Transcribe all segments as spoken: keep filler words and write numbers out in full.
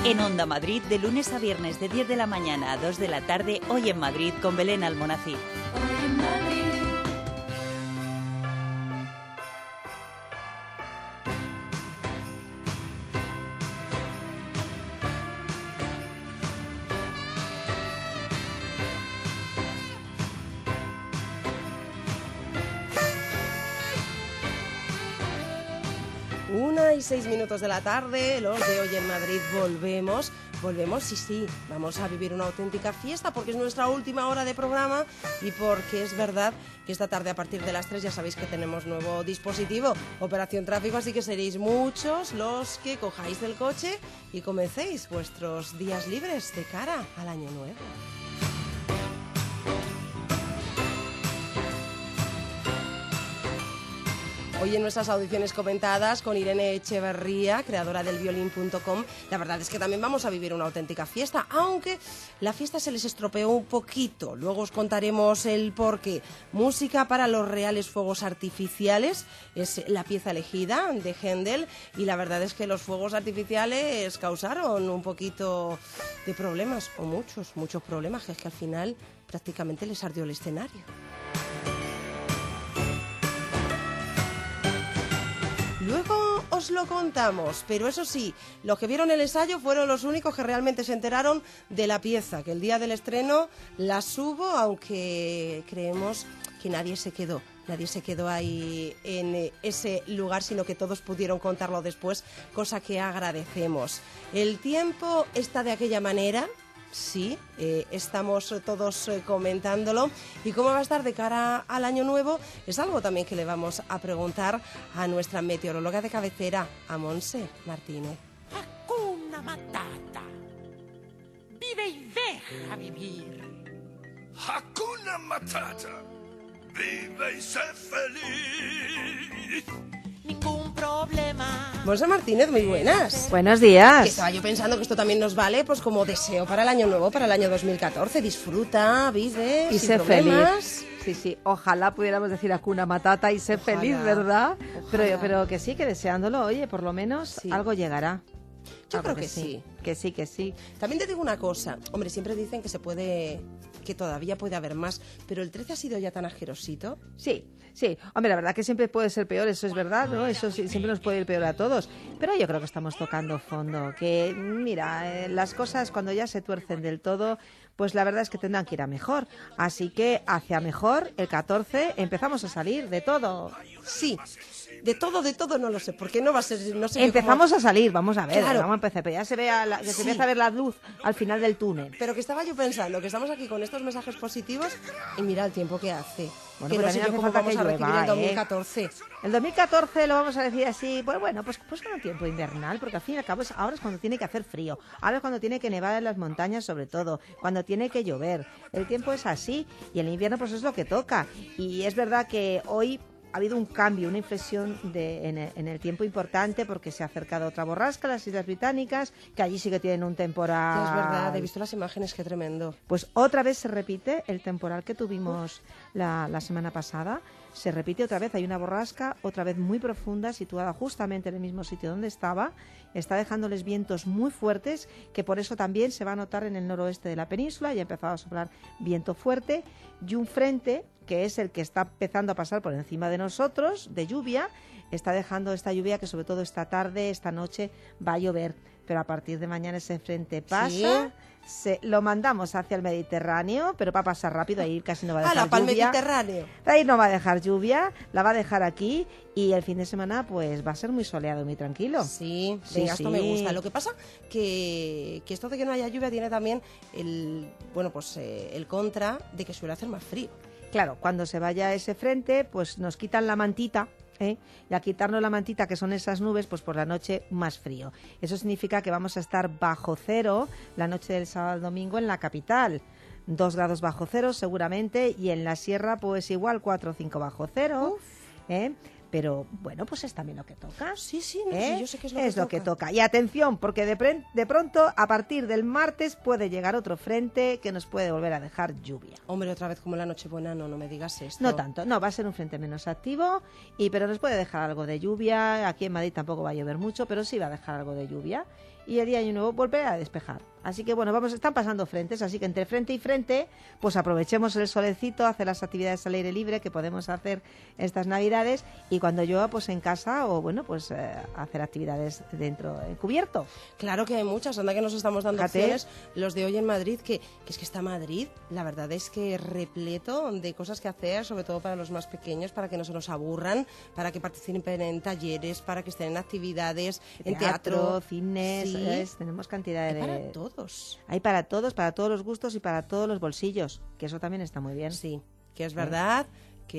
En Onda Madrid, de lunes a viernes de diez de la mañana a dos de la tarde, Hoy en Madrid con Belén Almonacid. Hoy en Madrid. Una y seis minutos de la tarde, los de Hoy en Madrid volvemos. Volvemos, sí, sí, vamos a vivir una auténtica fiesta porque es nuestra última hora de programa y porque es verdad que esta tarde a partir de las tres ya sabéis que tenemos nuevo dispositivo, Operación Tráfico, así que seréis muchos los que cojáis el coche y comencéis vuestros días libres de cara al año nuevo. Hoy en nuestras audiciones comentadas con Irene Echeverría, creadora del violín punto com, la verdad es que también vamos a vivir una auténtica fiesta, aunque la fiesta se les estropeó un poquito. Luego os contaremos el porqué. Música para los reales fuegos artificiales es la pieza elegida de Händel y la verdad es que los fuegos artificiales causaron un poquito de problemas, o muchos, muchos problemas, que es que al final prácticamente les ardió el escenario. Luego os lo contamos, pero eso sí, los que vieron el ensayo fueron los únicos que realmente se enteraron de la pieza, que el día del estreno la subo, aunque creemos que nadie se quedó. Nadie se quedó ahí en ese lugar, sino que todos pudieron contarlo después, cosa que agradecemos. El tiempo está de aquella manera. Sí, eh, estamos todos eh, comentándolo. ¿Y cómo va a estar de cara al año nuevo? Es algo también que le vamos a preguntar a nuestra meteoróloga de cabecera, a Monse Martínez. Hakuna Matata. Vive y deja vivir. Hakuna Matata. Vive y sé feliz. Ningún problema. Monse Martínez, muy buenas. Buenos días. Que estaba yo pensando que esto también nos vale pues como deseo para el año nuevo, para el año dos mil catorce. Disfruta, vive, y sin sé problemas. feliz. Sí, sí, ojalá pudiéramos decir Hakuna Matata y sé Ojalá, feliz, ¿verdad? Pero, ojalá. pero que sí, que deseándolo, oye, por lo menos Sí. algo llegará. Yo Algo creo que sí. Que sí, que sí. También te digo una cosa, hombre, siempre dicen que se puede, que todavía puede haber más, pero el trece ha sido ya tan asquerosito. Sí, sí. Hombre, la verdad que siempre puede ser peor, eso es verdad, ¿no? Eso sí, siempre nos puede ir peor a todos. Pero yo creo que estamos tocando fondo, que mira, eh, las cosas cuando ya se tuercen del todo, pues la verdad es que tendrán que ir a mejor. Así que hacia mejor, el catorce, empezamos a salir de todo. Sí, de todo, de todo no lo sé, porque no va a ser, no sé yo Empezamos cómo- a salir, vamos a ver, Claro. vamos a empezar, pero ya se ve a la- que se Sí. empieza a ver la luz al final del túnel. Pero que estaba yo pensando que estamos aquí con estos mensajes positivos y mira el tiempo que hace. Bueno, que pues no sé también yo hace cómo falta vamos que a recibir llueva, el dos mil ¿eh? catorce. El dos mil catorce lo vamos a decir así, pues bueno, pues, pues con un tiempo invernal, porque al fin y al cabo es, ahora es cuando tiene que hacer frío, ahora es cuando tiene que nevar en las montañas sobre todo, cuando tiene que llover. El tiempo es así y el invierno pues es lo que toca. Y es verdad que hoy ha habido un cambio, una inflexión de, en, el, en el tiempo importante porque se ha acercado otra borrasca, las Islas Británicas, que allí sí que tienen un temporal. Ya es verdad, he visto las imágenes, qué tremendo. Pues otra vez se repite el temporal que tuvimos la, la semana pasada. Se repite otra vez, hay una borrasca, otra vez muy profunda, situada justamente en el mismo sitio donde estaba. Está dejándoles vientos muy fuertes, que por eso también se va a notar en el noroeste de la península. Ya ha empezado a soplar viento fuerte. Y un frente, que es el que está empezando a pasar por encima de nosotros, de lluvia, está dejando esta lluvia que sobre todo esta tarde, esta noche, va a llover. Pero a partir de mañana ese frente pasa... ¿Sí? Se, lo mandamos hacia el Mediterráneo, pero va a pasar rápido, ahí casi no va a dejar ¡Hala, para el lluvia. Mediterráneo! Ahí no va a dejar lluvia, la va a dejar aquí y el fin de semana pues va a ser muy soleado y muy tranquilo. Sí, Sí, venga, esto sí. me gusta. Lo que pasa que, que esto de que no haya lluvia tiene también el, bueno, pues eh, el contra de que suele hacer más frío. Claro, cuando se vaya ese frente, pues nos quitan la mantita, ¿eh? Y al quitarnos la mantita, que son esas nubes, pues por la noche más frío. Eso significa que vamos a estar bajo cero la noche del sábado al domingo en la capital. Dos grados bajo cero seguramente, y en la sierra pues igual cuatro o cinco bajo cero. ¿eh? Pero bueno, pues es también lo que toca. Sí, sí, no, ¿eh? sí, yo sé que es lo que toca. toca. Y atención, porque de, pre- de pronto, a partir del martes, puede llegar otro frente que nos puede volver a dejar lluvia. Hombre, otra vez como la Nochebuena, no, no me digas esto. No tanto, no, va a ser un frente menos activo, y pero nos puede dejar algo de lluvia. Aquí en Madrid tampoco va a llover mucho, pero sí va a dejar algo de lluvia. y el día de Año Nuevo volver a despejar. Así que bueno, vamos, están pasando frentes, así que entre frente y frente, pues aprovechemos el solecito, hacer las actividades al aire libre que podemos hacer estas Navidades, y cuando llueva, pues en casa, o bueno, pues eh, hacer actividades dentro, eh, cubierto. Claro que hay muchas, anda que nos estamos dando Fíjate. opciones, los de hoy en Madrid, que, que es que está Madrid, la verdad es que repleto de cosas que hacer, sobre todo para los más pequeños, para que no se nos aburran, para que participen en talleres, para que estén en actividades, en teatro, cines, Sí. es- tenemos cantidad Hay de... para todos. Hay para todos, para todos los gustos y para todos los bolsillos, que eso también está muy bien. Sí, que es verdad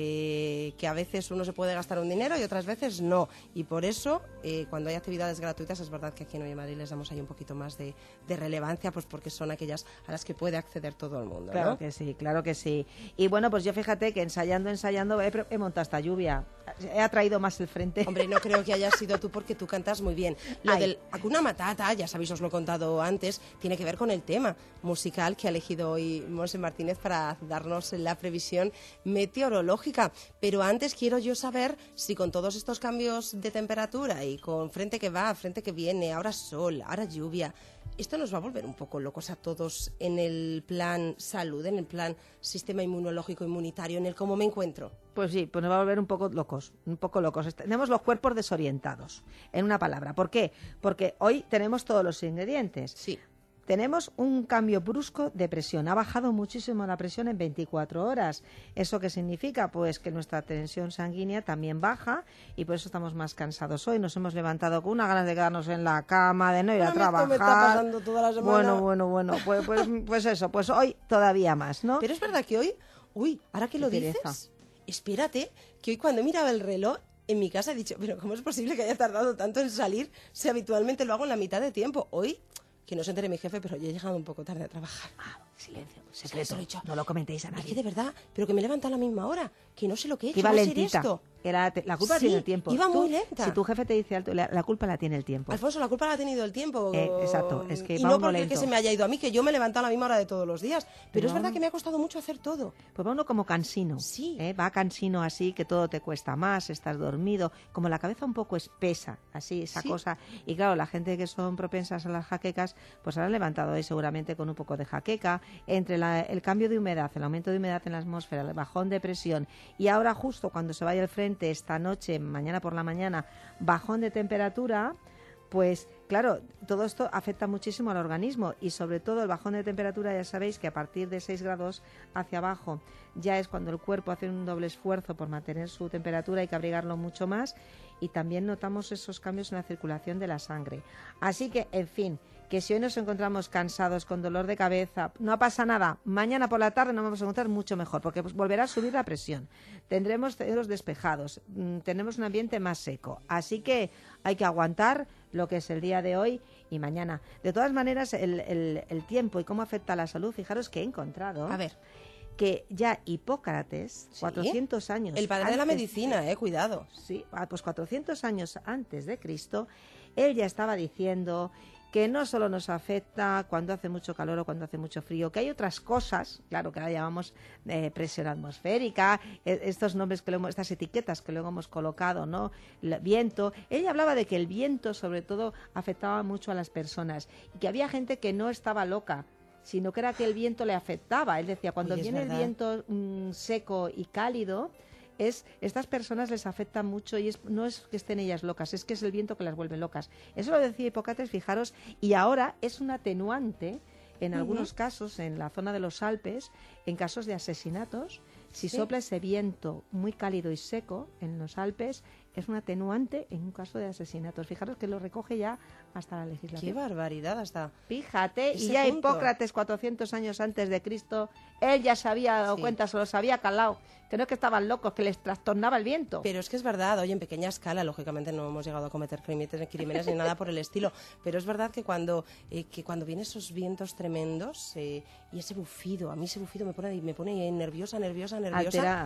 que, que a veces uno se puede gastar un dinero y otras veces no. Y por eso, eh, cuando hay actividades gratuitas, es verdad que aquí en Hoy en Madrid les damos ahí un poquito más de, de relevancia, pues porque son aquellas a las que puede acceder todo el mundo, Claro ¿no? que sí, claro que sí. Y bueno, pues yo fíjate que ensayando, ensayando, he, pre- he montado esta lluvia. He atraído más el frente. Hombre, no creo que hayas sido tú porque tú cantas muy bien. Lo Ay. del Hakuna Matata, ya sabéis, os lo he contado antes, tiene que ver con el tema musical que ha elegido hoy Monse Martínez para darnos la previsión meteorológica. Pero antes quiero yo saber si con todos estos cambios de temperatura y con frente que va, frente que viene, ahora sol, ahora lluvia, esto nos va a volver un poco locos a todos en el plan salud, en el plan sistema inmunológico, inmunitario, en el cómo me encuentro. Pues sí, pues nos va a volver un poco locos, un poco locos. Tenemos los cuerpos desorientados, en una palabra. ¿Por qué? Porque hoy tenemos todos los ingredientes. Sí. Tenemos un cambio brusco de presión. Ha bajado muchísimo la presión en veinticuatro horas. ¿Eso qué significa? Pues que nuestra tensión sanguínea también baja y por eso estamos más cansados hoy. Nos hemos levantado con unas ganas de quedarnos en la cama, de no ir a Bueno, esto trabajar. me está pasando toda la semana. Bueno, bueno, bueno. Pues, pues, pues eso, pues hoy todavía más, ¿no? Pero es verdad que hoy, uy, ahora que lo Qué dices, pereza. espérate, que hoy cuando he mirado el reloj en mi casa he dicho, pero ¿cómo es posible que haya tardado tanto en salir si habitualmente lo hago en la mitad de tiempo? Hoy, que no se entere mi jefe, pero yo he llegado un poco tarde a trabajar. Ah, silencio, Se secreto. lo he dicho. No lo comentéis a Es que nadie. de verdad, pero que me he levantado a la misma hora, que no sé lo que he Que hecho, iba va a ser lentita. esto. Era, te- la culpa Sí, tiene el tiempo. iba Tú, muy lenta. Si tu jefe te dice alto, la, la culpa la tiene el tiempo. Alfonso, la culpa la ha tenido el tiempo. Eh, exacto, es que y va no uno porque lento. que se me haya ido a mí, que yo me he levantado a la misma hora de todos los días. Pero Pero es verdad vamos- que me ha costado mucho hacer todo. Pues va uno como cansino. Sí. ¿eh? Va cansino así, que todo te cuesta más, estás dormido, como la cabeza un poco espesa, así, esa Sí. cosa. Y claro, la gente que son propensas a las jaquecas, pues habrán levantado hoy seguramente con un poco de jaqueca. Entre la- el cambio de humedad, el aumento de humedad en la atmósfera, el bajón de presión, y ahora justo cuando se vaya el frente, esta noche, mañana por la mañana, bajón de temperatura, pues claro, todo esto afecta muchísimo al organismo y sobre todo el bajón de temperatura, ya sabéis que a partir de seis grados hacia abajo ya es cuando el cuerpo hace un doble esfuerzo por mantener su temperatura, hay que abrigarlo mucho más y también notamos esos cambios en la circulación de la sangre. Así que, en fin, que si hoy nos encontramos cansados, con dolor de cabeza, no pasa nada, mañana por la tarde nos vamos a encontrar mucho mejor porque pues, volverá a subir la presión, tendremos cielos despejados, mm, tendremos un ambiente más seco, así que hay que aguantar lo que es el día de hoy y mañana. De todas maneras, el, el, el tiempo y cómo afecta a la salud, fijaros que he encontrado A ver, que ya Hipócrates, Sí. cuatrocientos años el padre de la antes- medicina, eh, cuidado. Sí, ah, pues cuatrocientos años antes de Cristo, él ya estaba diciendo que no solo nos afecta cuando hace mucho calor o cuando hace mucho frío, que hay otras cosas, claro que ahora llamamos eh, presión atmosférica, eh, estos nombres que luego, estas etiquetas que luego hemos colocado, ¿no? El viento. Él hablaba de que el viento, sobre todo, afectaba mucho a las personas y que había gente que no estaba loca, sino que era que el viento le afectaba. Él decía, cuando Oye, es viene el verdad. viento mm, seco y cálido, es estas personas les afecta mucho y es, no es que estén ellas locas, es que es el viento que las vuelve locas. Eso lo decía Hipócrates, fijaros, y ahora es un atenuante en algunos casos, en la zona de los Alpes, en casos de asesinatos. Si Sí. sopla ese viento muy cálido y seco en los Alpes, es un atenuante en un caso de asesinatos. Fijaros que lo recoge ya hasta la Qué legislación. barbaridad hasta. Fíjate, y Ese ya punto. Hipócrates, cuatrocientos años antes de Cristo, él ya se había dado Sí. cuenta, se los había calado, que no es que estaban locos, que les trastornaba el viento. Pero es que es verdad, oye, en pequeña escala, lógicamente no hemos llegado a cometer crímenes, crímenes ni nada por el estilo, pero es verdad que cuando, eh, que cuando vienen esos vientos tremendos eh, y ese bufido, a mí ese bufido me pone, me pone nerviosa, nerviosa, nerviosa. Altera.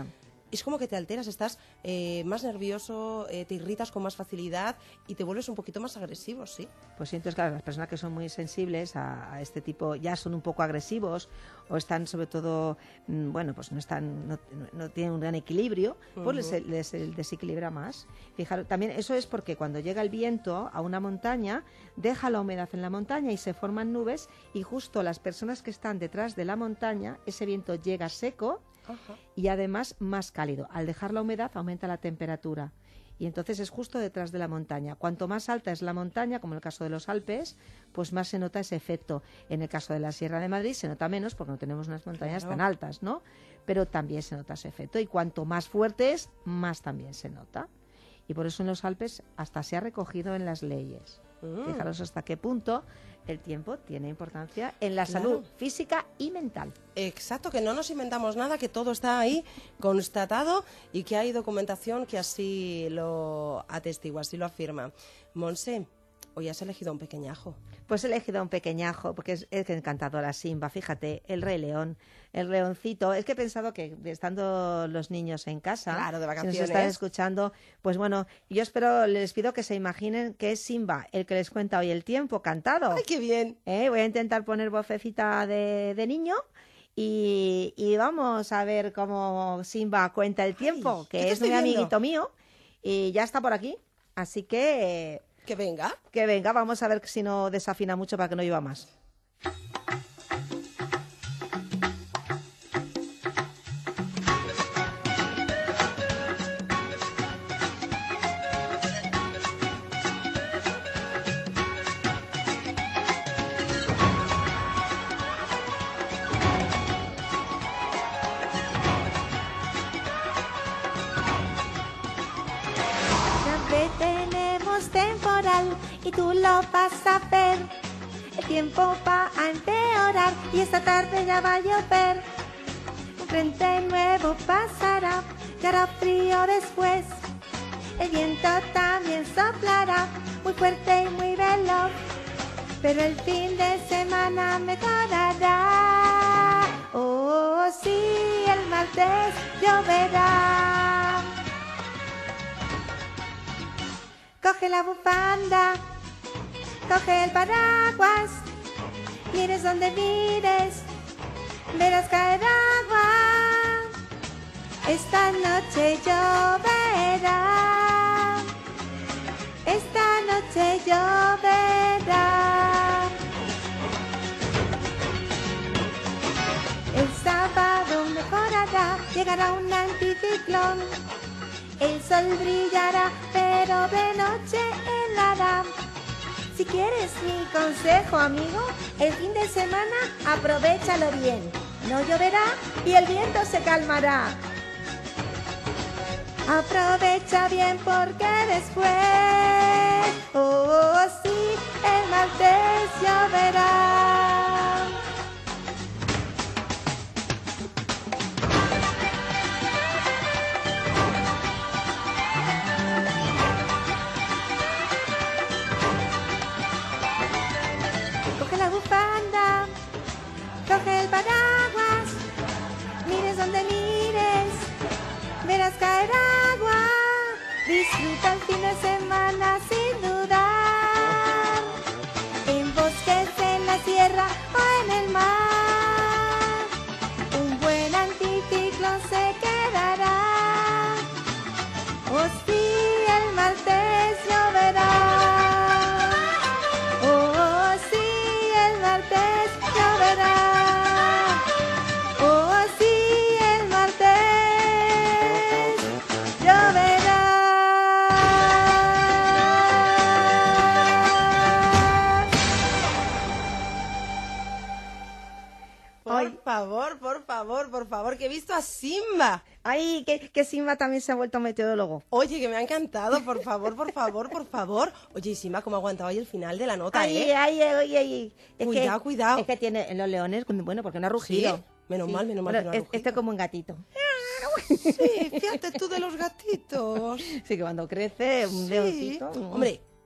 es como que te alteras, estás eh, más nervioso, eh, te irritas con más facilidad y te vuelves un poquito más agresivo, ¿sí? Pues sí, entonces, claro, las personas que son muy sensibles a, a este tipo, ya son un poco agresivos o están sobre todo, mmm, bueno, pues no están, no, no tienen un gran equilibrio, pues uh-huh. les, les, les desequilibra más. Fijaros, también eso es porque cuando llega el viento a una montaña, deja la humedad en la montaña y se forman nubes, y justo las personas que están detrás de la montaña, ese viento llega seco, ajá, y además más cálido. Al dejar la humedad aumenta la temperatura. Y entonces es justo detrás de la montaña. Cuanto más alta es la montaña, como en el caso de los Alpes, pues más se nota ese efecto. En el caso de la Sierra de Madrid se nota menos porque no tenemos unas montañas claro. tan altas, ¿no? Pero también se nota ese efecto. Y cuanto más fuerte es, más también se nota. Y por eso en los Alpes hasta se ha recogido en las leyes. Mm. Fijaros hasta qué punto el tiempo tiene importancia en la claro. salud física y mental. Exacto, que no nos inventamos nada, que todo está ahí constatado y que hay documentación que así lo atestigua, así lo afirma. Monse, hoy has elegido un pequeñajo. Pues he elegido un pequeñajo porque es, es encantadora, Simba, fíjate, el Rey León, el leoncito. Es que he pensado que estando los niños en casa, claro, de vacaciones, si nos están escuchando, pues bueno, yo espero, les pido que se imaginen que es Simba el que les cuenta hoy el tiempo cantado. ¡Ay, qué bien! ¿Eh? Voy a intentar poner vocecita de, de niño y, y vamos a ver cómo Simba cuenta el tiempo, Ay, que es mi amiguito mío y ya está por aquí, así que... Que venga. Que venga, vamos a ver si no desafina mucho para que no llueva más. Y tú lo vas a ver, el tiempo va a empeorar y esta tarde ya va a llover. Un frente nuevo pasará y hará frío después. El viento también soplará muy fuerte y muy veloz, pero el fin de semana mejorará. Oh, sí, el martes lloverá. Coge la bufanda, coge el paraguas, mires donde mires, verás caer agua. Esta noche lloverá, esta noche lloverá. El sábado mejorará, llegará un anticiclón. El sol brillará, pero de noche helará. Si quieres mi consejo, amigo, el fin de semana aprovéchalo bien. No lloverá y el viento se calmará. Aprovecha bien porque después, oh sí, el martes lloverá. Coge el paraguas, mires donde mires, verás caer agua. Disfruta el fin de semana sin dudar, en bosques, en la sierra o en el mar. Un buen anticiclón se quedará. Oh sí, el martes lloverá. Oh sí, el martes lloverá. Por favor, por favor, por favor, que he visto a Simba. Ay, que, que Simba también se ha vuelto meteorólogo. Oye, que me ha encantado, por favor, por favor, por favor. Oye, Simba, ¿cómo ha aguantado ahí el final de la nota, ay, eh? Ay, ay, ay, ay. Es cuidado, que, cuidado. Es que tiene los leones, bueno, porque no ha rugido. Sí, menos sí. mal, menos mal bueno, que no ha es, rugido. Este es como un gatito. Sí, fíjate tú de los gatitos. Sí, que cuando crece un sí. leoncito... Hombre,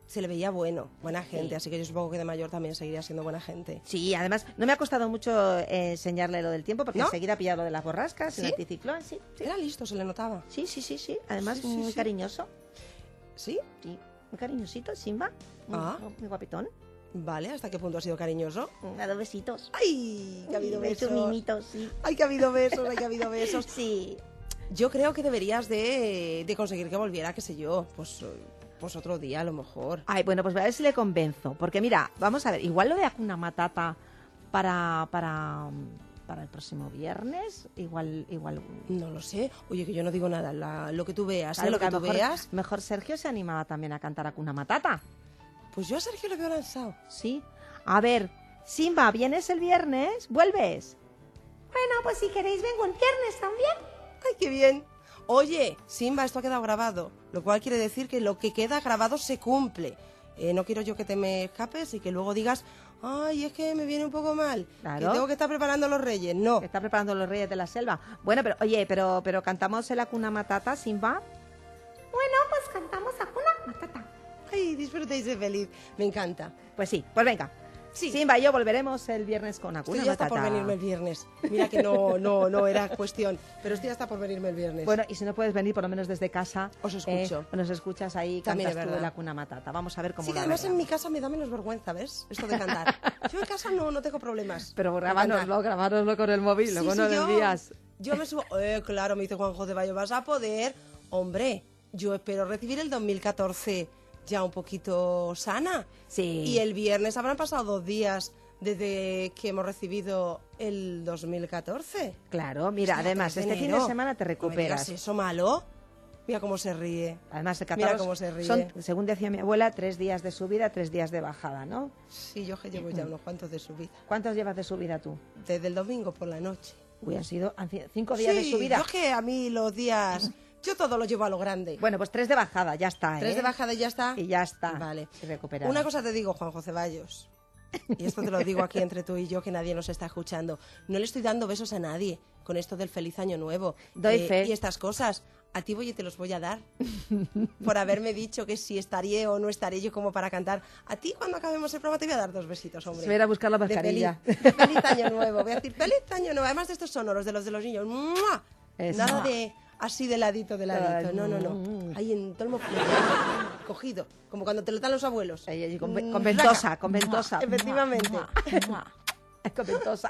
se le veía bueno, buena gente, Sí. así que yo supongo que de mayor también seguiría siendo buena gente. Sí, además no me ha costado mucho eh, enseñarle lo del tiempo porque ¿No? enseguida ha pillado lo de las borrascas, ¿Sí? el anticiclón, sí, sí. Era listo, se le notaba. Sí, sí, sí, sí. Además, Sí, sí, muy sí. cariñoso. ¿Sí? Sí, muy cariñosito, Simba. Muy, Ah. muy guapetón. Vale, ¿hasta qué punto ha sido cariñoso? Me ha dado besitos. ¡Ay! Que ha habido Me ha hecho besos. mimitos, sí. ¡Ay, que ha habido besos! ¡Ay, que ha habido besos! Sí. Yo creo que deberías de, de conseguir que volviera, qué sé yo, pues, eh, pues otro día a lo mejor. Ay, bueno, pues voy a ver si le convenzo. Porque mira, vamos a ver, igual lo de Hakuna Matata para, para, para el próximo viernes, igual, igual. No lo sé. Oye, que yo no digo nada. La- lo que tú veas, Claro, ¿eh? Lo que a tú mejor, veas. mejor Sergio se animaba también a cantar Hakuna Matata. Pues yo a Sergio le veo lanzado. Sí. A ver, Simba, ¿vienes el viernes? ¿Vuelves? Bueno, pues si queréis vengo el viernes también. ¡Ay, qué bien! Oye, Simba, esto ha quedado grabado, lo cual quiere decir que lo que queda grabado se cumple. Eh, no quiero yo que te me escapes y que luego digas, ay, es que me viene un poco mal, Claro. que tengo que estar preparando los reyes. No, Que está preparando los Reyes de la Selva. Bueno, pero oye, pero, pero cantamos el Hakuna Matata, Simba. Bueno, pues cantamos Hakuna Matata. ay, disfrutéis de feliz, me encanta. Pues sí, pues venga. Sí. Simba y yo volveremos el viernes con Hakuna Estoy ya está Matata. por venirme el viernes. Mira que no, no, no era cuestión, pero estoy hasta por venirme el viernes. Bueno, y si no puedes venir, por lo menos desde casa. Os escucho. eh, nos escuchas ahí, También cantas es tú verdad. el Hakuna Matata. Vamos a ver cómo sí, que lo además en arreglamos. mi casa me da menos vergüenza, ¿ves? Esto de cantar. Yo en casa no, no tengo problemas. Pero con grabárnoslo, grabárnoslo con el móvil, Sí, luego sí, no lo yo- envías. Yo me subo. Eh, claro, me dice Juanjo de Bayo, vas a poder. Hombre, yo espero recibir el dos mil catorce ya un poquito sana. Sí. Y el viernes habrán pasado dos días desde que hemos recibido el dos mil catorce. Claro, mira, Hostia, además, tres de este fin de enero. semana te No me recuperas. digas eso malo. Mira cómo se ríe. Además, el Mira catarro cómo se ríe. son, según decía mi abuela, tres días de subida, tres días de bajada, ¿no? Sí, yo que llevo ya unos cuantos de subida. ¿Cuántos llevas de subida tú? Desde el domingo por la noche. Uy, han sido han sido cinco días de Sí, subida. yo es que a mí los días... Yo todo lo llevo a lo grande. Bueno, pues tres de bajada, ya está, ¿eh? Tres de bajada y ya está. Y ya está. Vale. Y recuperada. Una cosa te digo, Juanjo Ceballos. Y esto te lo digo aquí entre tú y yo, que nadie nos está escuchando. No le estoy dando besos a nadie con esto del feliz año nuevo. Doy Eh, fe. Y estas cosas. A ti voy y te los voy a dar. Por haberme dicho que si estaré o no estaré yo como para cantar. A ti cuando acabemos el programa te voy a dar dos besitos, hombre. Se va a ir a buscar la De mascarilla. Feliz, de feliz año nuevo. Voy a decir feliz año nuevo. Además de estos sonoros, de los de los niños. ¡Mua! Eso. Nada de así de ladito, de ladito. Ay, No, no, no. mm. Ahí en todo el mo- cogido. Como cuando te lo dan los abuelos. Ahí, ahí, con, Mm, con ventosa, raca. con ventosa. Efectivamente. Con ventosa.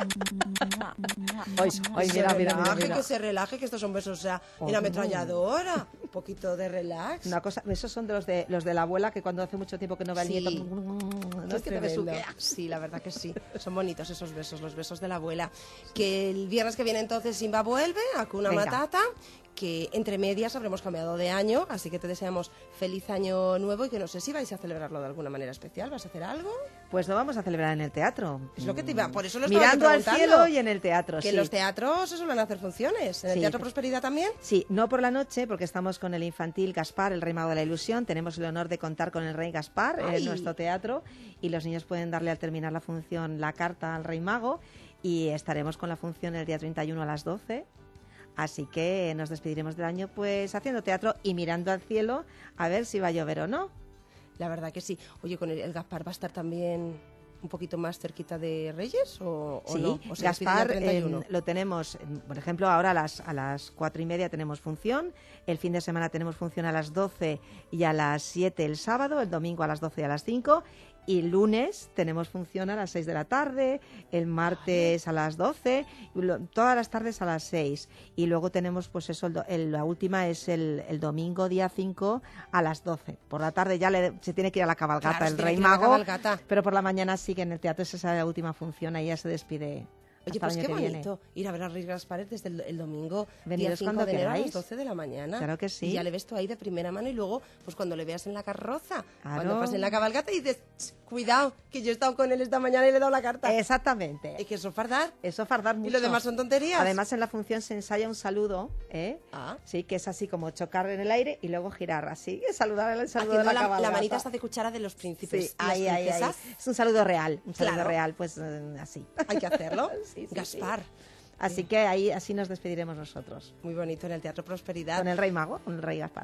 Hoy, hoy, Que mira, se mira, mira, relaje, mira. que se relaje, que estos son besos, o sea, en Oh. ametralladora. Un poquito de relax. Una cosa, esos son de los de los de la abuela que cuando hace mucho tiempo que no va el Sí. nieto. No Qué es que te tremendo. besuquea. Sí, la verdad que sí. Son bonitos esos besos, los besos de la abuela. Que el viernes que viene entonces Simba vuelve a Hakuna Venga. Matata, que entre medias habremos cambiado de año, así que te deseamos feliz año nuevo y que no sé si vais a celebrarlo de alguna manera especial. ¿Vas a hacer algo? Pues lo vamos a celebrar en el teatro. Es lo que te iba, por eso lo estaba Mirando al preguntando. cielo y en el teatro, Que sí. en los teatros se suelen hacer funciones. ¿En el Sí. Teatro Prosperidad también? Sí, no por la noche, porque estamos con el infantil Gaspar, el Rey Mago de la Ilusión. Tenemos el honor de contar con el Rey Gaspar ¡Ay! en nuestro teatro y los niños pueden darle al terminar la función la carta al Rey Mago y estaremos con la función el día treinta y uno a las doce. Así que nos despediremos del año pues haciendo teatro y mirando al cielo a ver si va a llover o no. La verdad que sí. Oye, ¿con el, el Gaspar va a estar también un poquito más cerquita de Reyes o, o Sí, no? ¿O se despide ya Gaspar el treinta y uno? eh, lo tenemos, eh, por ejemplo, ahora a las, a las cuatro y media tenemos función, el fin de semana tenemos función a las doce y a las siete el sábado, el domingo a las doce y a las cinco, y el lunes tenemos función a las seis de la tarde, el martes a las doce, y lo- todas las tardes a las seis, y luego tenemos pues eso, el do- el- la última es el, el domingo día cinco a las doce. Por la tarde ya le- se tiene que ir a la cabalgata Claro, se el tiene Rey que ir a la Mago, cabalgata. pero por la mañana sigue en el teatro, esa es la última función, ahí ya se despide. Oye, hasta pues el qué año que viene. bonito ir a ver a Rey Gaspar desde el, el domingo, Venidos día cinco cuando de enero a las queráis. doce de la mañana. Claro que sí. Y ya le ves tú ahí de primera mano y luego, pues cuando le veas en la carroza, Claro. cuando pases en la cabalgata y dices, "Ch, cuidado, que yo he estado con él esta mañana y le he dado la carta. Exactamente. Es que eso es fardar. Eso fardar mucho. Y lo demás son tonterías. Además, en la función se ensaya un saludo, ¿eh? Ah. Sí, que es así como chocar en el aire y luego girar así, saludar el saludo de Haciendo la, la, cabalgata. la manita hasta de cuchara de los príncipes. Sí, y las ahí, ahí, ahí. princesas. Es un saludo real, un saludo Claro. real, pues eh, así. Hay que hacerlo. Sí, sí, Gaspar. sí. Así que ahí así nos despediremos nosotros. Muy bonito en el Teatro Prosperidad. Con el Rey Mago, con el Rey Gaspar.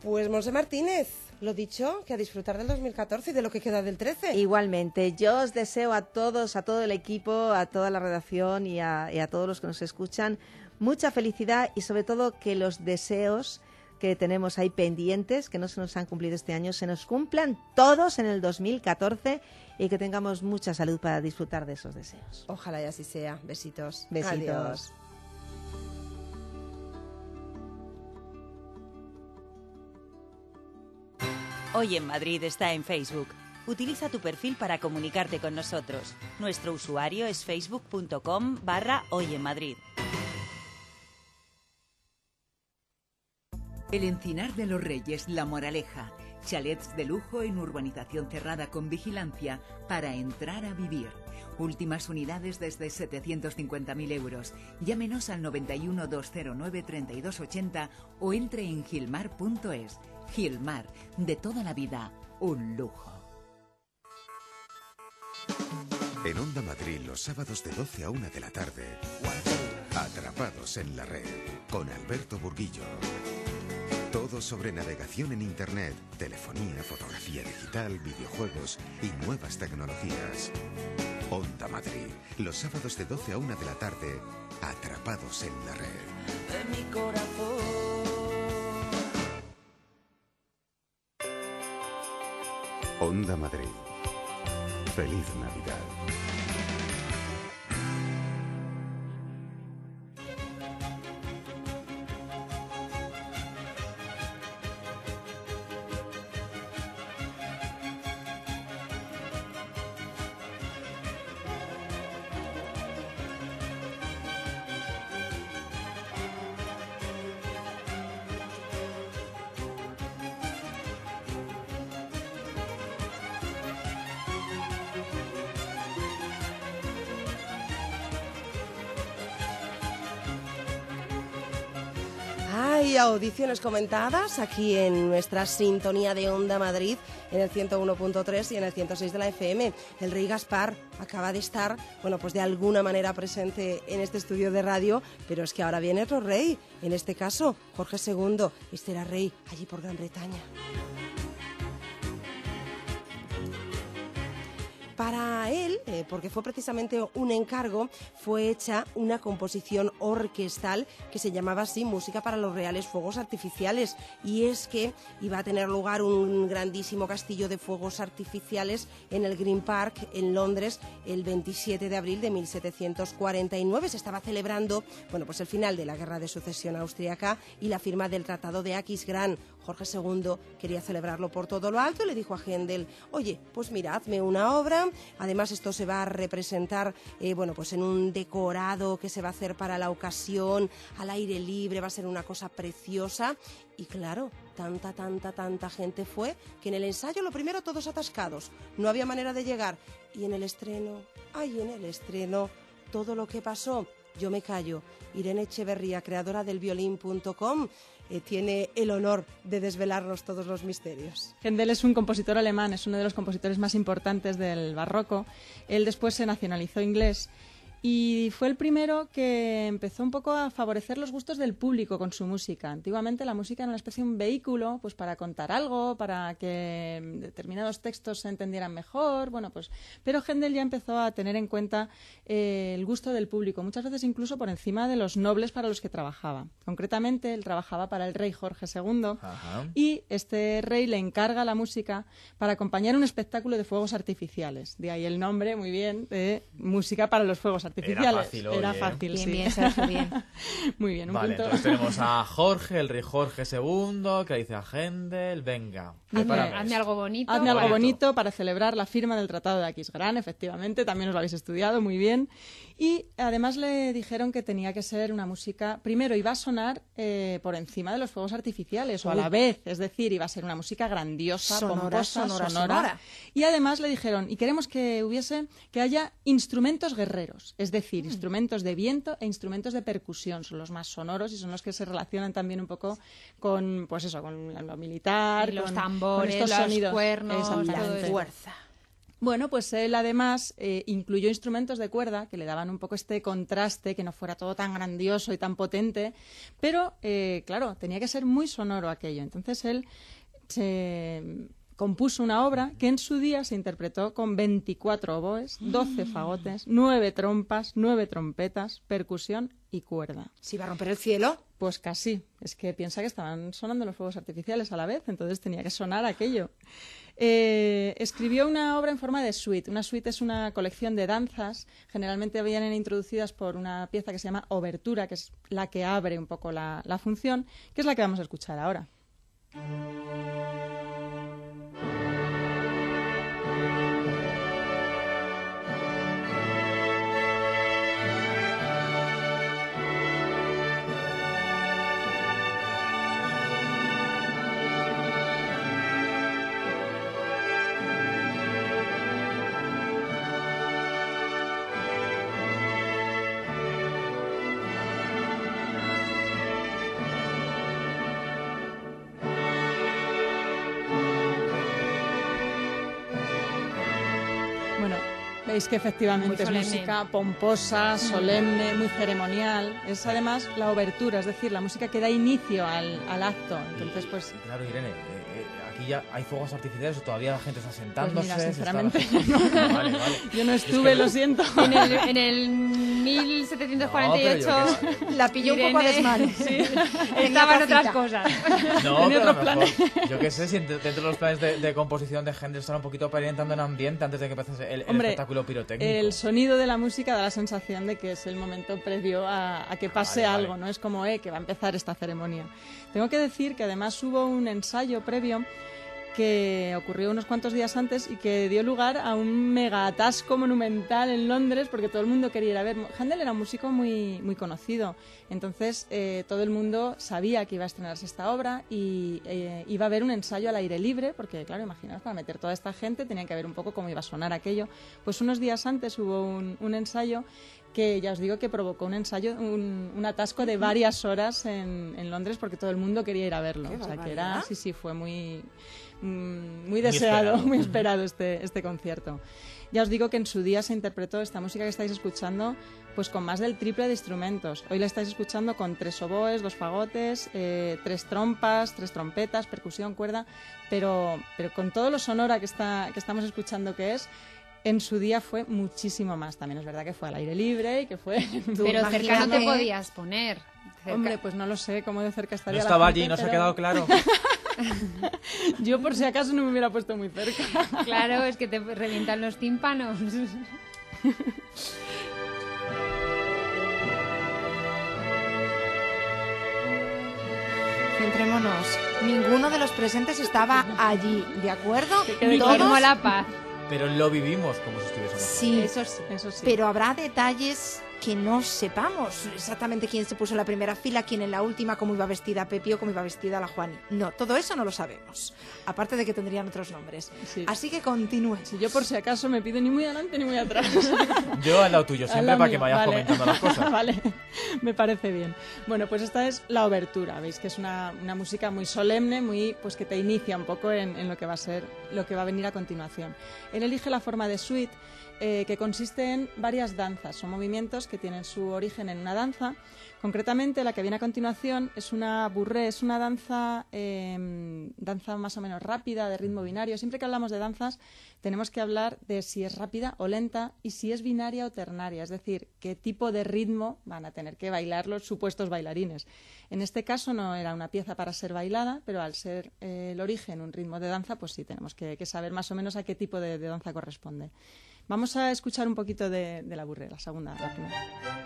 Pues Monse Martínez, lo dicho, que a disfrutar del dos mil catorce y de lo que queda del trece. Igualmente, yo os deseo a todos, a todo el equipo, a toda la redacción y a, y a todos los que nos escuchan, mucha felicidad y sobre todo que los deseos que tenemos ahí pendientes, que no se nos han cumplido este año, se nos cumplan todos en el dos mil catorce y que tengamos mucha salud para disfrutar de esos deseos. Ojalá y así sea. Besitos. Besitos. Adiós. Hoy en Madrid está en Facebook. Utiliza tu perfil para comunicarte con nosotros. Nuestro usuario es facebook.com barra Hoy en Madrid. El Encinar de los Reyes, La Moraleja. Chalets de lujo en urbanización cerrada con vigilancia para entrar a vivir. Últimas unidades desde setecientos cincuenta mil euros. Llámenos al noventa y uno, doscientos nueve, treinta y dos ochenta o entre en gilmar punto es. Gilmar, de toda la vida, un lujo. En Onda Madrid, los sábados de doce a una de la tarde, Atrapados en la Red, con Alberto Burguillo. Todo sobre navegación en Internet, telefonía, fotografía digital, videojuegos y nuevas tecnologías. Onda Madrid, los sábados de doce a una de la tarde, Atrapados en la Red. De mi corazón. Onda Madrid. Feliz Navidad. Hay audiciones comentadas aquí en nuestra sintonía de Onda Madrid, en el ciento uno punto tres y en el ciento seis de la F M. El Rey Gaspar acaba de estar, bueno, pues de alguna manera presente en este estudio de radio, pero es que ahora viene otro rey, en este caso Jorge segundo. Este era rey allí por Gran Bretaña. Para él, eh, porque fue precisamente un encargo, fue hecha una composición orquestal que se llamaba así Música para los Reales Fuegos Artificiales. Y es que iba a tener lugar un grandísimo castillo de fuegos artificiales en el Green Park, en Londres, el veintisiete de abril de mil setecientos cuarenta y nueve. Se estaba celebrando, bueno, pues el final de la Guerra de Sucesión Austriaca y la firma del Tratado de Aquisgrán. Jorge segundo quería celebrarlo por todo lo alto y le dijo a Händel: oye, pues mira, hazme una obra. Además, esto se va a representar eh, bueno, pues en un decorado que se va a hacer para la ocasión, al aire libre, va a ser una cosa preciosa. Y claro, tanta, tanta, tanta gente fue que en el ensayo lo primero todos atascados, no había manera de llegar. Y en el estreno, ay, en el estreno, todo lo que pasó, yo me callo. Irene Echeverría, creadora del violín punto com, Eh, tiene el honor de desvelarnos todos los misterios. Händel es un compositor alemán, es uno de los compositores más importantes del barroco. Él después se nacionalizó inglés y fue el primero que empezó un poco a favorecer los gustos del público con su música. Antiguamente la música era una especie de un vehículo, pues para contar algo, para que determinados textos se entendieran mejor, bueno, pues, pero Händel ya empezó a tener en cuenta eh, el gusto del público, muchas veces incluso por encima de los nobles para los que trabajaba. Concretamente, él trabajaba para el rey Jorge segundo. Ajá. Y este rey le encarga la música para acompañar un espectáculo de fuegos artificiales. De ahí el nombre, muy bien, de música para los fuegos artificiales. Era fácil, oye. Era fácil, Bien, sí. bien, Sergio, bien. Muy bien, un Vale, punto. entonces tenemos a Jorge, el rey Jorge segundo, que le dice a Händel: venga, Hazme, prepárame hazme esto. algo bonito. Hazme algo Bonito. bonito para celebrar la firma del Tratado de Aquisgrán, efectivamente, también os lo habéis estudiado muy bien. Y además le dijeron que tenía que ser una música, primero iba a sonar eh, por encima de los fuegos artificiales, o a la vez, es decir, iba a ser una música grandiosa, Sonora, pomposa, sonora, sonora. sonora. Y además le dijeron, y queremos que hubiese, que haya instrumentos guerreros, es decir, Mm. instrumentos de viento e instrumentos de percusión, son los más sonoros y son los que se relacionan también un poco con, pues eso, con lo militar, Y los con, tambores, con estos los sonidos. cuernos, Exactamente. todo eso. Fuerza. Bueno, pues él además eh, incluyó instrumentos de cuerda que le daban un poco este contraste, que no fuera todo tan grandioso y tan potente, pero eh, claro, tenía que ser muy sonoro aquello. Entonces él se compuso una obra que en su día se interpretó con veinticuatro oboes, doce fagotes, nueve trompas, nueve trompetas, percusión y cuerda. ¿Se iba a romper el cielo? Pues casi. Es que piensa que estaban sonando los fuegos artificiales a la vez, entonces tenía que sonar aquello. Eh, escribió una obra en forma de suite. Una suite es una colección de danzas, generalmente vienen introducidas por una pieza que se llama obertura, que es la que abre un poco la, la función, que es la que vamos a escuchar ahora. Veis que efectivamente es música pomposa, solemne, muy ceremonial. Es además la obertura, es decir, la música que da inicio al, al acto. Entonces, pues... Claro, Irene, eh, eh, aquí ya hay fuegos artificiales o todavía la gente está sentándose. Pues mira, sinceramente, se está... no. Vale, vale. Yo no estuve, es que... lo siento. En el, en el mil setecientos cuarenta y ocho no, la pilló Irene, un poco a desmano. Sí. Estaba en otras cosas. No, pero mejor, yo qué sé, si dentro de los planes de, de composición de Händel están un poquito orientando en ambiente antes de que empezase el, el Hombre, espectáculo pirotécnico. El sonido de la música da la sensación de que es el momento previo a, a que pase vale, algo, vale. ¿no? Es como, eh, que va a empezar esta ceremonia. Tengo que decir que además hubo un ensayo previo que ocurrió unos cuantos días antes y que dio lugar a un mega atasco monumental en Londres porque todo el mundo quería ir a ver. Händel era un músico muy, muy conocido, entonces eh, todo el mundo sabía que iba a estrenarse esta obra y eh, iba a haber un ensayo al aire libre porque, claro, imaginaos, para meter toda esta gente tenían que ver un poco cómo iba a sonar aquello. Pues unos días antes hubo un, un ensayo que ya os digo que provocó un ensayo, un, un atasco de varias horas en, en Londres porque todo el mundo quería ir a verlo. Qué o sea que barbaridad. era, sí, sí, fue muy... muy deseado, esperado. muy esperado este, este concierto. Ya os digo que en su día se interpretó esta música que estáis escuchando pues con más del triple de instrumentos. Hoy la estáis escuchando con tres oboes, dos fagotes, eh, tres trompas, tres trompetas, percusión, cuerda, pero, pero con todo lo sonora que, está, que estamos escuchando que es, en su día fue muchísimo más. También es verdad que fue al aire libre y que fue... Pero cerca no te podías poner. Cerca. Hombre, pues no lo sé cómo de cerca estaría No estaba la gente, allí, no pero... se ha quedado claro. Yo por si acaso no me hubiera puesto muy cerca. Claro, es que te revientan los tímpanos. Centrémonos. Ninguno de los presentes estaba allí, ¿de acuerdo? Ni como la paz. Pero lo vivimos como si estuviésemos. Sí, eso sí, eso sí. Pero habrá detalles que no sepamos exactamente quién se puso en la primera fila, quién en la última, cómo iba vestida Pepi o cómo iba vestida la Juani. No, todo eso no lo sabemos. Aparte de que tendrían otros nombres. Sí. Así que continúe. Si yo por si acaso me pido ni muy adelante ni muy atrás. Yo al lado tuyo, siempre para mío, que vayas vale. comentando las cosas. Vale, me parece bien. Bueno, pues esta es la obertura, veis que es una, una música muy solemne, muy pues que te inicia un poco en, en lo que va a ser, lo que va a venir a continuación. Él elige la forma de suite, eh, que consiste en varias danzas, son movimientos que tienen su origen en una danza. Concretamente, la que viene a continuación es una bourrée, es una danza, eh, danza más o menos rápida, de ritmo binario. Siempre que hablamos de danzas, tenemos que hablar de si es rápida o lenta y si es binaria o ternaria, es decir, qué tipo de ritmo van a tener que bailar los supuestos bailarines. En este caso no era una pieza para ser bailada, pero al ser eh, el origen un ritmo de danza, pues sí, tenemos que, que saber más o menos a qué tipo de, de danza corresponde. Vamos a escuchar un poquito de, de la bourrée, la segunda, la primera.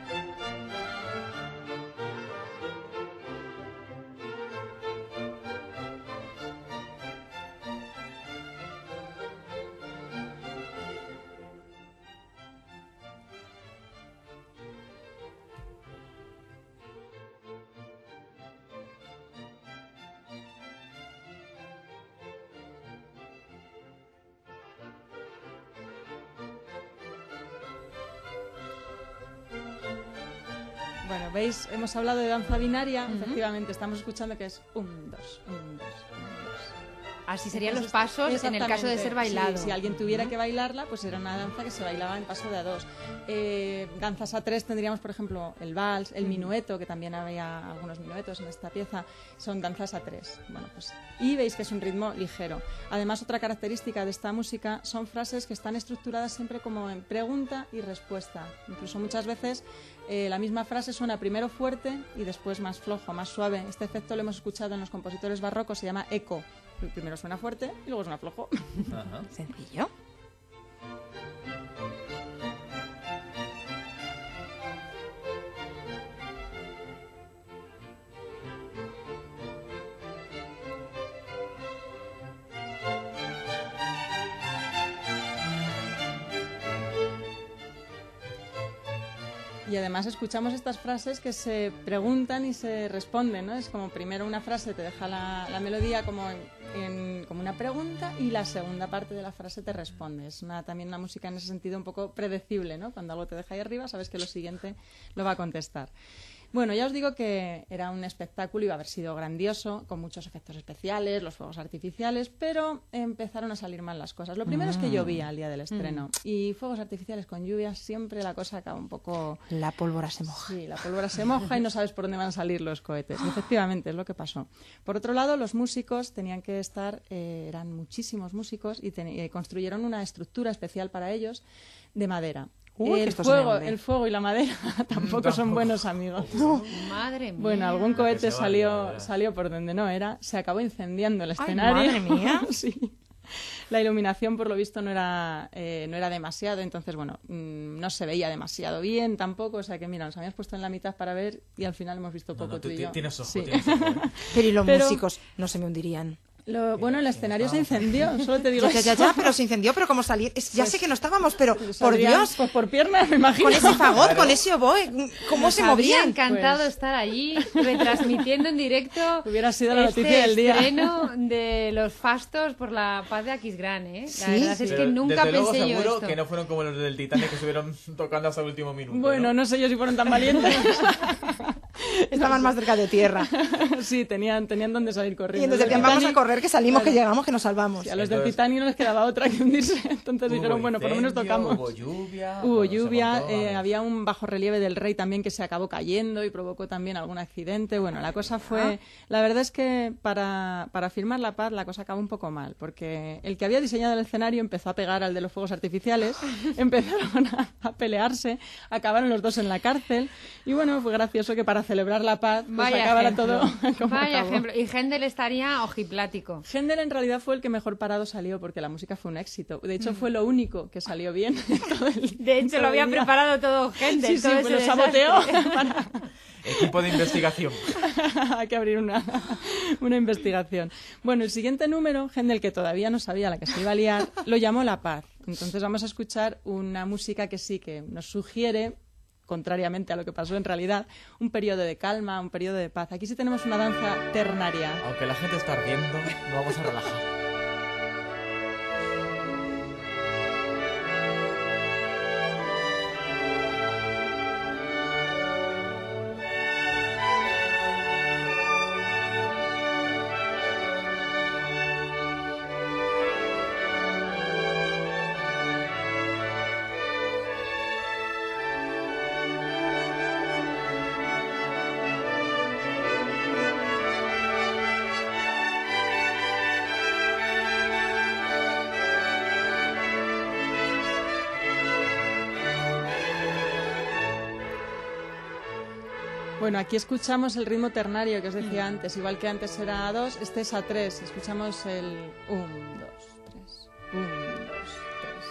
Bueno, veis, hemos hablado de danza binaria, uh-huh. Efectivamente, estamos escuchando que es un, dos, un, dos, un, dos. Así serían Entonces, los pasos en el caso de ser bailado. Sí, si alguien tuviera que bailarla, pues era una danza que se bailaba en paso de a dos. Eh, danzas a tres tendríamos, por ejemplo, el vals, el minueto, que también había algunos minuetos en esta pieza, son danzas a tres. Bueno, pues, y veis que es un ritmo ligero. Además, otra característica de esta música son frases que están estructuradas siempre como en pregunta y respuesta. Incluso muchas veces eh, la misma frase suena primero fuerte y después más flojo, más suave. Este efecto lo hemos escuchado en los compositores barrocos, se llama eco. Primero suena fuerte y luego suena flojo. Ajá. Sencillo. Y además escuchamos estas frases que se preguntan y se responden, ¿no? Es como primero una frase te deja la, la melodía como, en, en, como una pregunta y la segunda parte de la frase te responde. Es una, también una música en ese sentido un poco predecible, ¿no? Cuando algo te deja ahí arriba sabes que lo siguiente lo va a contestar. Bueno, ya os digo que era un espectáculo, iba a haber sido grandioso, con muchos efectos especiales, los fuegos artificiales, pero empezaron a salir mal las cosas. Lo primero mm. es que llovía al día del estreno, mm. y fuegos artificiales con lluvia, siempre la cosa acaba un poco... La pólvora se moja. Sí, la pólvora se moja y no sabes por dónde van a salir los cohetes. Y efectivamente, es lo que pasó. Por otro lado, los músicos tenían que estar, eh, eran muchísimos músicos, y eh, construyeron una estructura especial para ellos de madera. Uy, el, fuego, el fuego y la madera tampoco, tampoco son buenos amigos. No. Madre mía. Bueno, algún cohete salió, salió por donde no era, se acabó incendiando el escenario. Ay, madre mía. Sí. La iluminación, por lo visto, no era, eh, no era demasiado, entonces, bueno, mmm, no se veía demasiado bien tampoco, o sea que, mira, nos habíamos puesto en la mitad para ver y al final hemos visto poco no, no, tú y yo. Tienes ojo, sí. tienes ojo, ¿eh? Pero y los Pero, músicos no se me hundirían. Lo, bueno, el escenario se incendió, solo te digo ya, ya, ya, pero se incendió, pero como salí... Es, ya pues, sé que no estábamos, pero por Dios... Pues por piernas, me imagino. Con ese fagot, claro. Con ese oboe, ¿cómo Nos se movían? Habría encantado pues... estar allí, retransmitiendo en directo... Hubiera sido la este noticia del día. estreno de los fastos por la paz de Aquisgrán, ¿eh? La ¿Sí? verdad es pero que nunca desde pensé luego, yo seguro esto. que no fueron como los del Titanic que estuvieron tocando hasta el último minuto. Bueno, no, no sé yo si fueron tan valientes. Estaban más cerca de tierra. Sí, tenían, tenían donde salir corriendo. Y entonces decían, vamos a correr, que salimos, claro. Que llegamos, que nos salvamos. Sí, a los entonces, del Titanic no les quedaba otra que hundirse. Entonces dijeron, bueno, por lo menos tocamos. Hubo lluvia. Hubo lluvia, eh, había un bajo relieve del rey también que se acabó cayendo y provocó también algún accidente. Bueno, la cosa fue... La verdad es que para, para firmar la paz la cosa acabó un poco mal, porque el que había diseñado el escenario empezó a pegar al de los fuegos artificiales, empezaron a, a pelearse, acabaron los dos en la cárcel y bueno, fue gracioso que para celebrar la paz pues Vaya acabara ejemplo. todo como Vaya acabó. ejemplo. Y Händel estaría ojiplático. Händel en realidad fue el que mejor parado salió porque la música fue un éxito. De hecho, fue lo único que salió bien. Todo el, de hecho, todo lo había el preparado todo Händel. Sí, todo sí, pues lo saboteó. Para... Equipo de investigación. Hay que abrir una, una investigación. Bueno, el siguiente número, Händel, que todavía no sabía la que se iba a liar, lo llamó La Paz. Entonces vamos a escuchar una música que sí que nos sugiere, contrariamente a lo que pasó en realidad, un periodo de calma, un periodo de paz. Aquí sí tenemos una danza ternaria. Aunque la gente está ardiendo, nos vamos a relajar. Bueno, aquí escuchamos el ritmo ternario que os decía antes, igual que antes era a dos, este es a tres. Escuchamos el un, dos, tres, un, dos, tres.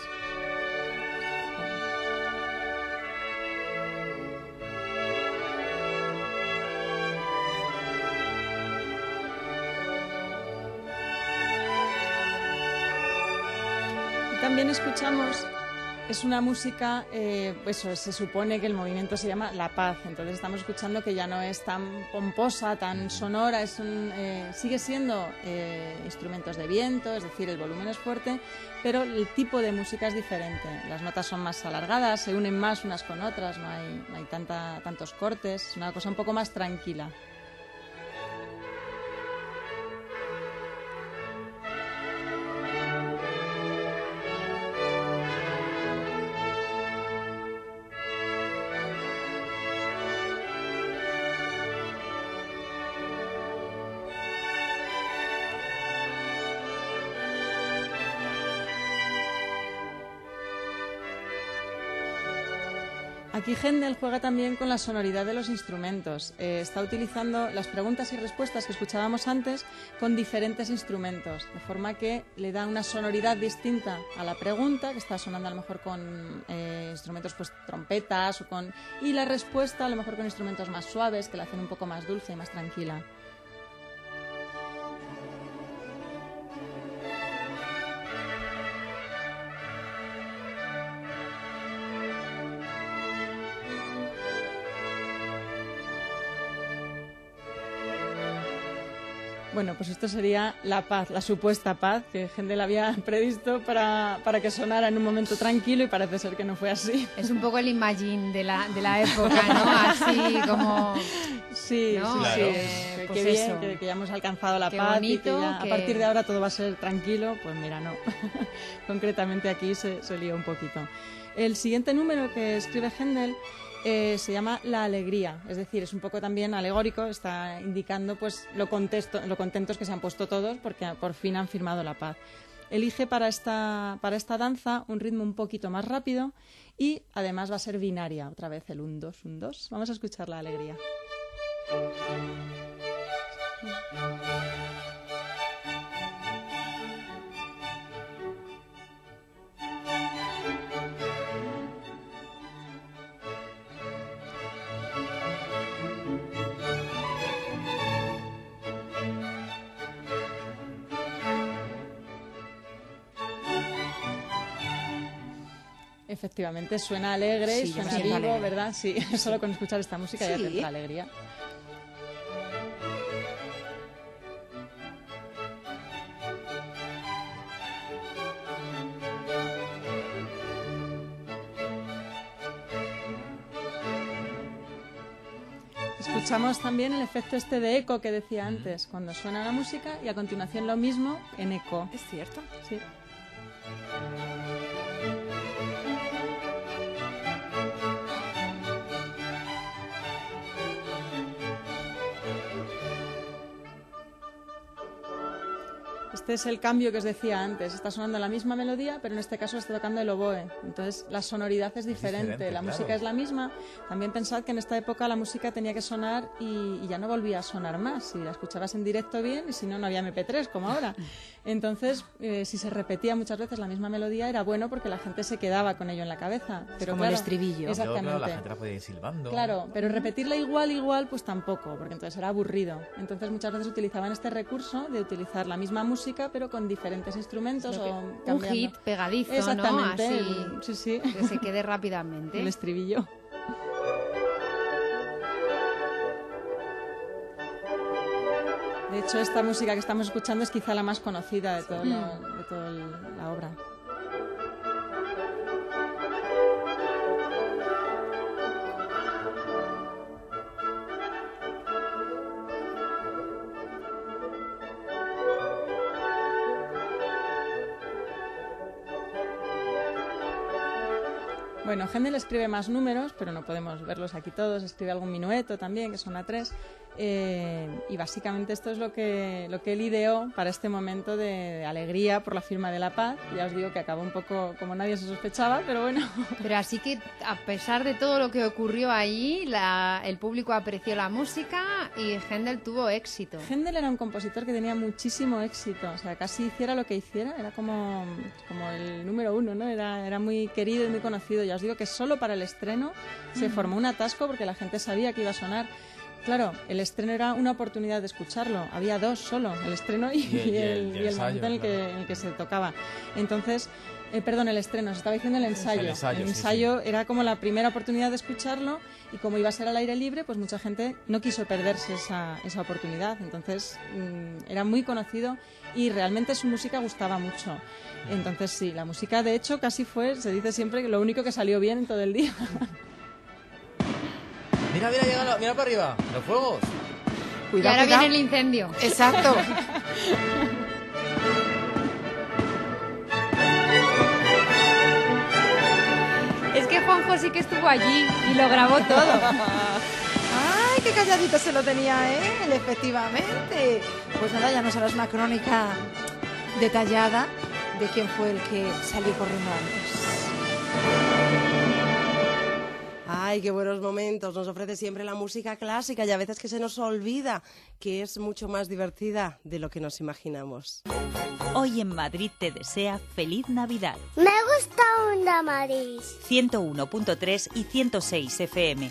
Y también escuchamos... Es una música, eh, pues se supone que el movimiento se llama La Paz, entonces estamos escuchando que ya no es tan pomposa, tan sonora, es un, eh, sigue siendo eh, instrumentos de viento, es decir, el volumen es fuerte, pero el tipo de música es diferente. Las notas son más alargadas, se unen más unas con otras, no hay, no hay tanta, tantos cortes, es una cosa un poco más tranquila. Aquí Händel juega también con la sonoridad de los instrumentos. Eh, está utilizando las preguntas y respuestas que escuchábamos antes con diferentes instrumentos, de forma que le da una sonoridad distinta a la pregunta, que está sonando a lo mejor con eh, instrumentos, pues trompetas, o con, y la respuesta a lo mejor con instrumentos más suaves, que la hacen un poco más dulce y más tranquila. Bueno, pues esto sería la paz, la supuesta paz que Händel había previsto para, para que sonara en un momento tranquilo, y parece ser que no fue así. Es un poco el Imagine de la, de la época, ¿no? Así como... Sí, ¿no? sí, Claro. sí. Eh, Qué pues bien, eso. que, que ya hemos alcanzado la Qué paz bonito, y que ya que- a partir de ahora todo va a ser tranquilo. Pues mira, no. Concretamente aquí se, se lió un poquito. El siguiente número que escribe Händel Eh, se llama La Alegría, es decir, es un poco también alegórico, está indicando pues lo, contesto, lo contentos que se han puesto todos porque por fin han firmado la paz. Elige para esta, para esta danza un ritmo un poquito más rápido y además va a ser binaria, otra vez el un dos, un dos. Vamos a escuchar La Alegría. Efectivamente, suena alegre y Sí, yo me suena siento vivo, alegre. ¿verdad? Sí, solo con escuchar esta música ya Sí. te entra alegría. Escuchamos también el efecto este de eco que decía antes, cuando suena la música y a continuación lo mismo en eco. ¿Es cierto? Sí. Este es el cambio que os decía antes. Está sonando la misma melodía, pero en este caso está tocando el oboe. Entonces la sonoridad es diferente. diferente, la claro. música es la misma. También pensad que en esta época la música tenía que sonar y, y ya no volvía a sonar más. Si la escuchabas en directo bien y si no, no había eme pe tres como ahora. Entonces, eh, si se repetía muchas veces la misma melodía, era bueno porque la gente se quedaba con ello en la cabeza. Pero como el claro, estribillo. Luego, Exactamente. claro, la gente la podía ir silbando. Claro, pero repetirla igual, igual, pues tampoco, porque entonces era aburrido. Entonces muchas veces utilizaban este recurso de utilizar la misma música, pero con diferentes instrumentos Lo que- o un cambiando. hit pegadizo, ¿no? Exactamente, Así, el- sí, sí. que se quede rápidamente. El estribillo. De hecho, esta música que estamos escuchando es quizá la más conocida de, todo lo- de toda la obra. Bueno, Händel escribe más números, pero no podemos verlos aquí todos. Escribe algún minueto también, que son a tres. Eh, y básicamente esto es lo que, lo que él ideó para este momento de, de alegría por la firma de la paz. Ya os digo que acabó un poco como nadie se sospechaba, pero bueno. Pero así que, a pesar de todo lo que ocurrió allí, la- el público apreció la música y Händel tuvo éxito. Händel era un compositor que tenía muchísimo éxito, o sea, casi hiciera lo que hiciera, era como, como el número uno, ¿no? Era, era muy querido y muy conocido. Ya os digo que solo para el estreno se formó un atasco porque la gente sabía que iba a sonar. Claro, el estreno era una oportunidad de escucharlo. Había dos solo, el estreno y, Y el- y el, y el y el ensayo, momento en el, que, claro. en el que se tocaba. Entonces, eh, perdón, el estreno, se estaba diciendo el ensayo. El ensayo, sí, ensayo era como la primera oportunidad de escucharlo y como iba a ser al aire libre, pues mucha gente no quiso perderse esa, esa oportunidad. Entonces, mm, era muy conocido y realmente su música gustaba mucho. Entonces, sí, la música de hecho casi fue, se dice siempre, que lo único que salió bien en todo el día. Mira, mira, llega la- mira para arriba, los fuegos. Y Cuidado, ahora cuidado. viene el incendio. Exacto. Es que Juanjo sí que estuvo allí y lo grabó todo. ¡Ay, qué calladito se lo tenía él! Efectivamente. Pues nada, ya nos harás una crónica detallada de quién fue el que salió corriendo antes. Ay, qué buenos momentos. Nos ofrece siempre la música clásica y a veces que se nos olvida que es mucho más divertida de lo que nos imaginamos. Hoy en Madrid te desea feliz Navidad. Me gusta Onda Madrid. ciento uno punto tres y ciento seis F M.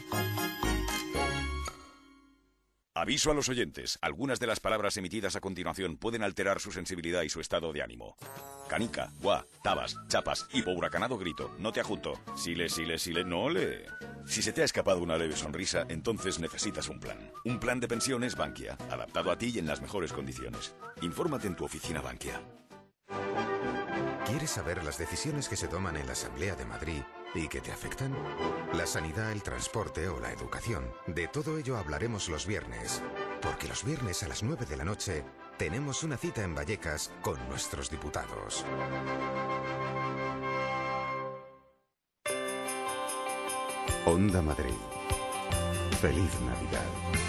Aviso a los oyentes. Algunas de las palabras emitidas a continuación pueden alterar su sensibilidad y su estado de ánimo. Canica, guá, tabas, chapas, hipohuracanado grito, no te ajunto, sile, sile, sile, no le. Si se te ha escapado una leve sonrisa, entonces necesitas un plan. Un plan de pensiones Bankia, adaptado a ti y en las mejores condiciones. Infórmate en tu oficina Bankia. ¿Quieres saber las decisiones que se toman en la Asamblea de Madrid y que te afectan? La sanidad, el transporte o la educación. De todo ello hablaremos los viernes. Porque los viernes a las nueve de la noche tenemos una cita en Vallecas con nuestros diputados. Onda Madrid. Feliz Navidad.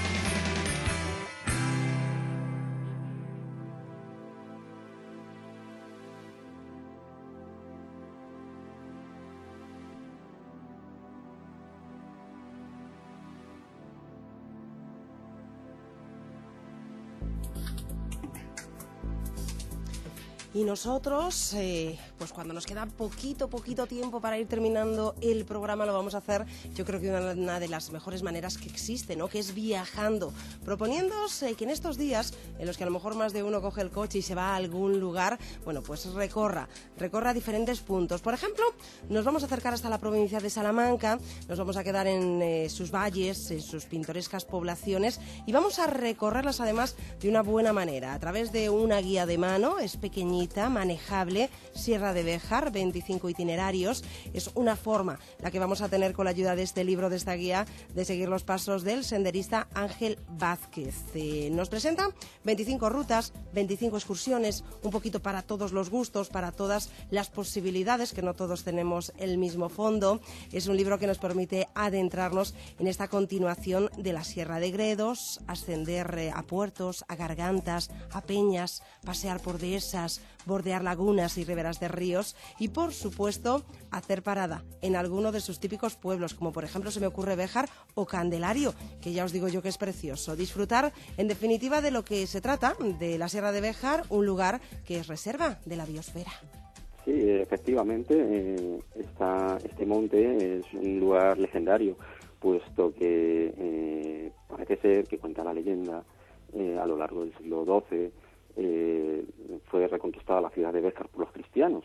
Y nosotros, eh, pues cuando nos queda poquito, poquito tiempo para ir terminando el programa, lo vamos a hacer, yo creo que una, una de las mejores maneras que existe, ¿no? Que es viajando, proponiéndoos eh, que en estos días, en los que a lo mejor más de uno coge el coche y se va a algún lugar, bueno, pues recorra, recorra diferentes puntos. Por ejemplo, nos vamos a acercar hasta la provincia de Salamanca, nos vamos a quedar en eh, sus valles, en sus pintorescas poblaciones, y vamos a recorrerlas además de una buena manera, a través de una guía de mano, es pequeñita, manejable, Sierra de Béjar, veinticinco itinerarios. Es una forma la que vamos a tener con la ayuda de este libro, de esta guía, de seguir los pasos del senderista Ángel Vázquez. Eh, nos presenta veinticinco rutas, veinticinco excursiones, un poquito para todos los gustos, para todas las posibilidades, que no todos tenemos el mismo fondo. Es un libro que nos permite adentrarnos en esta continuación de la Sierra de Gredos, ascender eh, a puertos, a gargantas, a peñas, pasear por dehesas, bordear lagunas y riberas de ríos y, por supuesto, hacer parada en alguno de sus típicos pueblos, como por ejemplo se me ocurre Béjar o Candelario, que ya os digo yo que es precioso. Disfrutar, en definitiva, de lo que se trata, de la Sierra de Béjar, un lugar que es reserva de la biosfera. Sí, efectivamente, eh, esta, este monte es un lugar legendario, puesto que eh, parece ser que cuenta la leyenda eh, a lo largo del siglo doce, Eh, fue reconquistada la ciudad de Béjar por los cristianos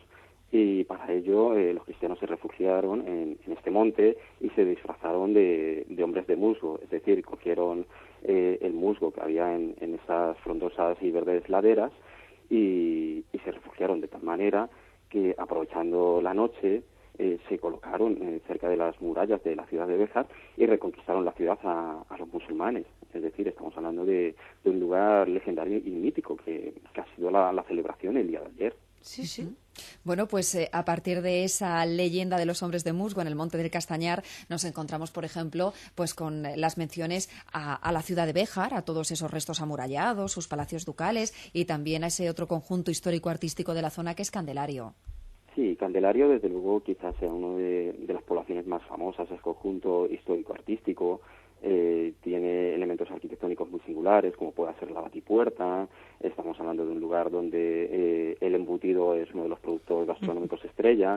y para ello eh, los cristianos se refugiaron en, en este monte y se disfrazaron de, de hombres de musgo, es decir, cogieron eh, el musgo que había en, en esas frondosas y verdes laderas y, y se refugiaron de tal manera que, aprovechando la noche, eh, se colocaron eh, cerca de las murallas de la ciudad de Béjar y reconquistaron la ciudad a, a los musulmanes. Es decir, estamos hablando de, de un lugar legendario y mítico que, que ha sido la, la celebración el día de ayer. Sí, sí. Bueno, pues eh, a partir de esa leyenda de los hombres de musgo en el Monte del Castañar nos encontramos, por ejemplo, pues con las menciones a, a la ciudad de Béjar, a todos esos restos amurallados, sus palacios ducales y también a ese otro conjunto histórico-artístico de la zona que es Candelario. Sí, Candelario, desde luego, quizás sea una de, de las poblaciones más famosas, es conjunto histórico-artístico. Eh, tiene elementos arquitectónicos muy singulares, como puede ser la batipuerta. Estamos hablando de un lugar donde eh, el embutido es uno de los productos gastronómicos estrella.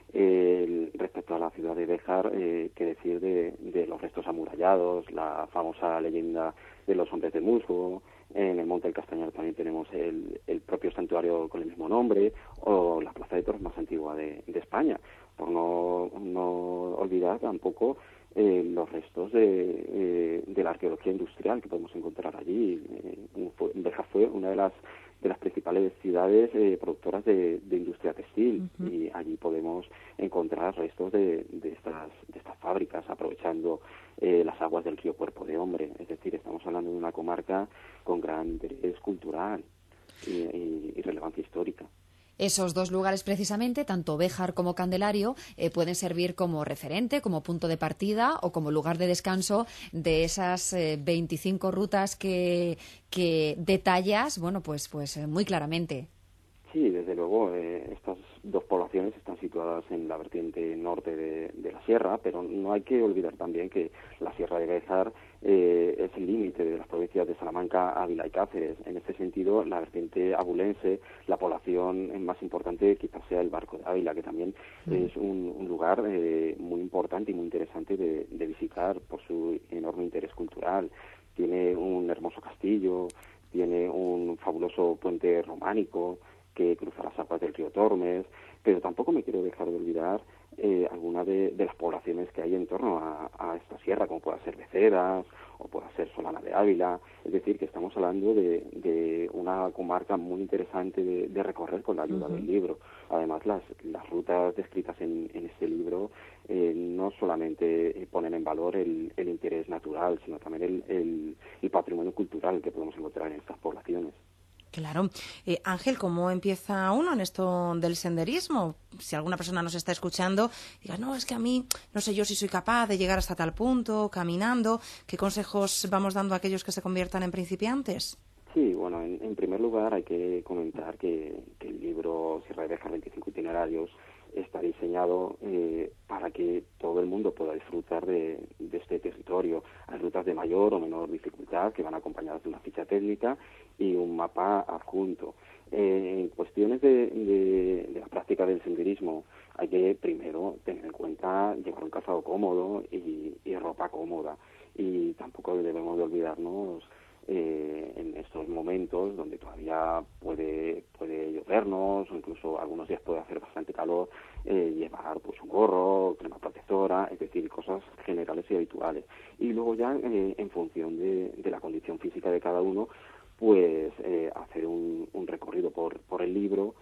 Eh, respecto a la ciudad de Béjar, eh, qué decir de, de los restos amurallados, la famosa leyenda de los hombres de musgo. En el Monte del Castañar también tenemos el, el propio santuario con el mismo nombre, o la plaza de toros más antigua de, de España. Por no, no olvidar tampoco Eh, los restos de, eh, de la arqueología industrial que podemos encontrar allí. Eh, Béjar fue una de las de las principales ciudades eh, productoras de, de industria textil, uh-huh. y allí podemos encontrar restos de, de estas de estas fábricas, aprovechando eh, las aguas del río Cuerpo de Hombre. Es decir, estamos hablando de una comarca con gran interés cultural y, y, y relevancia histórica. Esos dos lugares, precisamente, tanto Béjar como Candelario, eh, pueden servir como referente, como punto de partida o como lugar de descanso de esas eh, veinticinco rutas que, que detallas, bueno, pues, pues eh, muy claramente. Sí, desde luego, eh, estas dos poblaciones están situadas en la vertiente norte de, de la sierra, pero no hay que olvidar también que la Sierra de Béjar eh, es el límite de las provincias de Salamanca, Ávila y Cáceres. En este sentido, la vertiente abulense, la población más importante quizás sea el Barco de Ávila, que también mm. es un, un lugar eh, muy importante y muy interesante de, de visitar por su enorme interés cultural. Tiene un hermoso castillo, tiene un fabuloso puente románico que cruza las aguas del río Tormes, pero tampoco me quiero dejar de olvidar eh, algunas de, de las poblaciones que hay en torno a, a esta sierra, como pueda ser Beceras o pueda ser Solana de Ávila. Es decir, que estamos hablando de, de una comarca muy interesante de, de recorrer con la ayuda uh-huh. del libro. Además, las, las rutas descritas en, en este libro eh, no solamente ponen en valor el, el interés natural, sino también el, el, el patrimonio cultural que podemos encontrar en estas poblaciones. Claro. Eh, Ángel, ¿cómo empieza uno en esto del senderismo? Si alguna persona nos está escuchando, diga, no, es que a mí, no sé yo si soy capaz de llegar hasta tal punto, caminando. ¿Qué consejos vamos dando a aquellos que se conviertan en principiantes? Sí, bueno, en, en primer lugar hay que comentar que, que el libro Sierra de Béjar, veinticinco itinerarios, está diseñado eh, para que todo el mundo pueda disfrutar de, de este territorio. Hay rutas de mayor o menor dificultad que van acompañadas de una ficha técnica y un mapa adjunto. Eh, en cuestiones de, de, de la práctica del senderismo hay que primero tener en cuenta llevar un calzado cómodo y, y ropa cómoda. Y tampoco debemos de olvidarnos Eh, en estos momentos donde todavía puede puede llovernos o incluso algunos días puede hacer bastante calor, eh, llevar pues un gorro, crema protectora, es decir, cosas generales y habituales. Y luego ya eh, en función de, de la condición física de cada uno, pues eh, hacer un, un recorrido por, por el libro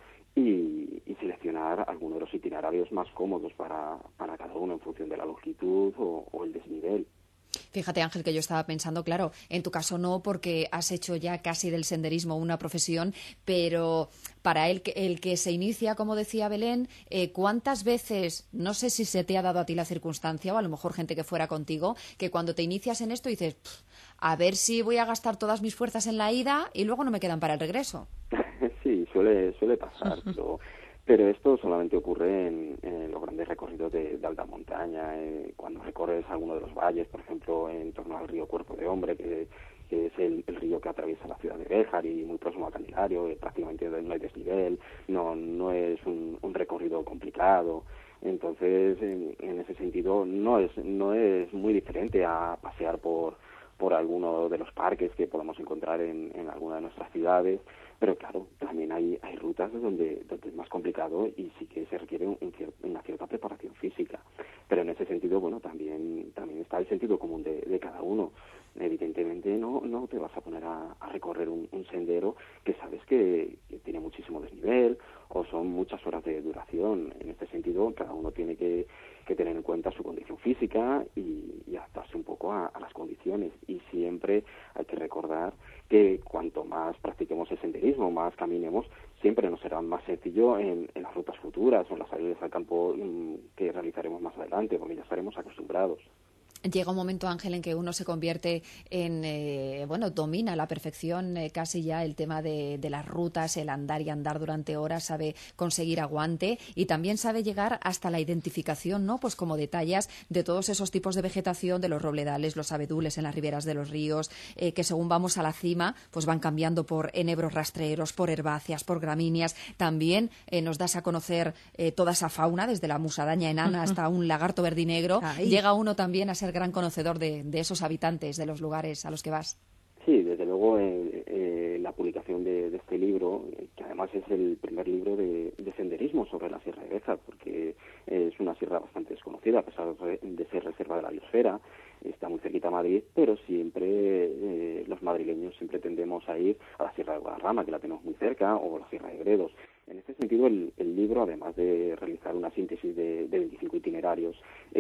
y, y seleccionar algunos de los itinerarios más cómodos para, para cada uno en función de la longitud o, o el desnivel. Fíjate, Ángel, que yo estaba pensando, claro, en tu caso no, porque has hecho ya casi del senderismo una profesión, pero para el que, el que se inicia, como decía Belén, eh, ¿cuántas veces, no sé si se te ha dado a ti la circunstancia, o a lo mejor gente que fuera contigo, que cuando te inicias en esto dices, a ver si voy a gastar todas mis fuerzas en la ida y luego no me quedan para el regreso? Sí, suele, suele pasar, pero... Pero esto solamente ocurre en, en los grandes recorridos de, de alta montaña, eh, cuando recorres alguno de los valles, por ejemplo, en torno al río Cuerpo de Hombre, que, que es el, el río que atraviesa la ciudad de Béjar y muy próximo a Candelario, eh, prácticamente no hay desnivel, no, no es un, un recorrido complicado. Entonces, en, en ese sentido, no es, no es muy diferente a pasear por, por alguno de los parques que podamos encontrar en, en alguna de nuestras ciudades. Pero claro, también hay, hay rutas donde, donde es más complicado y sí que se requiere un, un cier, una cierta preparación física. Pero en ese sentido, bueno, también también está el sentido común de, de cada uno. Evidentemente no no te vas a poner a, a recorrer un, un sendero que sabes que, que tiene muchísimo desnivel o son muchas horas de duración. En este sentido, cada uno tiene que, que tener en cuenta su condición física y, y adaptarse un poco a, a las condiciones. Y siempre hay que recordar que cuanto más practiquemos el senderismo, más caminemos, siempre nos será más sencillo en, en las rutas futuras o en las salidas al campo mmm, que realizaremos más adelante, porque ya estaremos acostumbrados. Llega un momento, Ángel, en que uno se convierte en, eh, bueno, domina a la perfección eh, casi ya el tema de, de las rutas, el andar y andar durante horas, sabe conseguir aguante y también sabe llegar hasta la identificación, ¿no? Pues como detalles de todos esos tipos de vegetación, de los robledales, los abedules en las riberas de los ríos, eh, que según vamos a la cima, pues van cambiando por enebros rastreros, por herbáceas, por gramíneas. También eh, nos das a conocer eh, toda esa fauna, desde la musaraña enana hasta un lagarto verdinegro. Ahí. Llega uno también a ser gran conocedor de, de esos habitantes, de los lugares a los que vas. Sí, desde luego eh, eh, la publicación de, de este libro, eh, que además es el primer libro de, de senderismo sobre la Sierra de Béjar, porque es una sierra bastante desconocida, a pesar de ser reserva de la biosfera, está muy cerquita a Madrid, pero siempre eh, los madrileños siempre tendemos a ir a la Sierra de Guadarrama, que la tenemos muy cerca, o la Sierra de Gredos. En este sentido, el, el libro, además de realizar una síntesis de, de veinticinco itinerarios,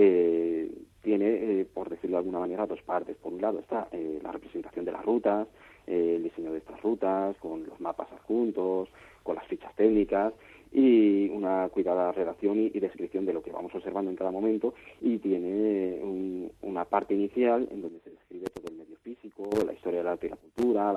eh, tiene, eh, por decirlo de alguna manera, dos partes. Por un lado está eh, la representación de las rutas, eh, el diseño de estas rutas, con los mapas adjuntos, con las fichas técnicas, y una cuidada redacción y, y descripción de lo que vamos observando en cada momento, y tiene un, una parte inicial en donde se describe todo el medio físico, la historia del arte y la cultura, la vegetación,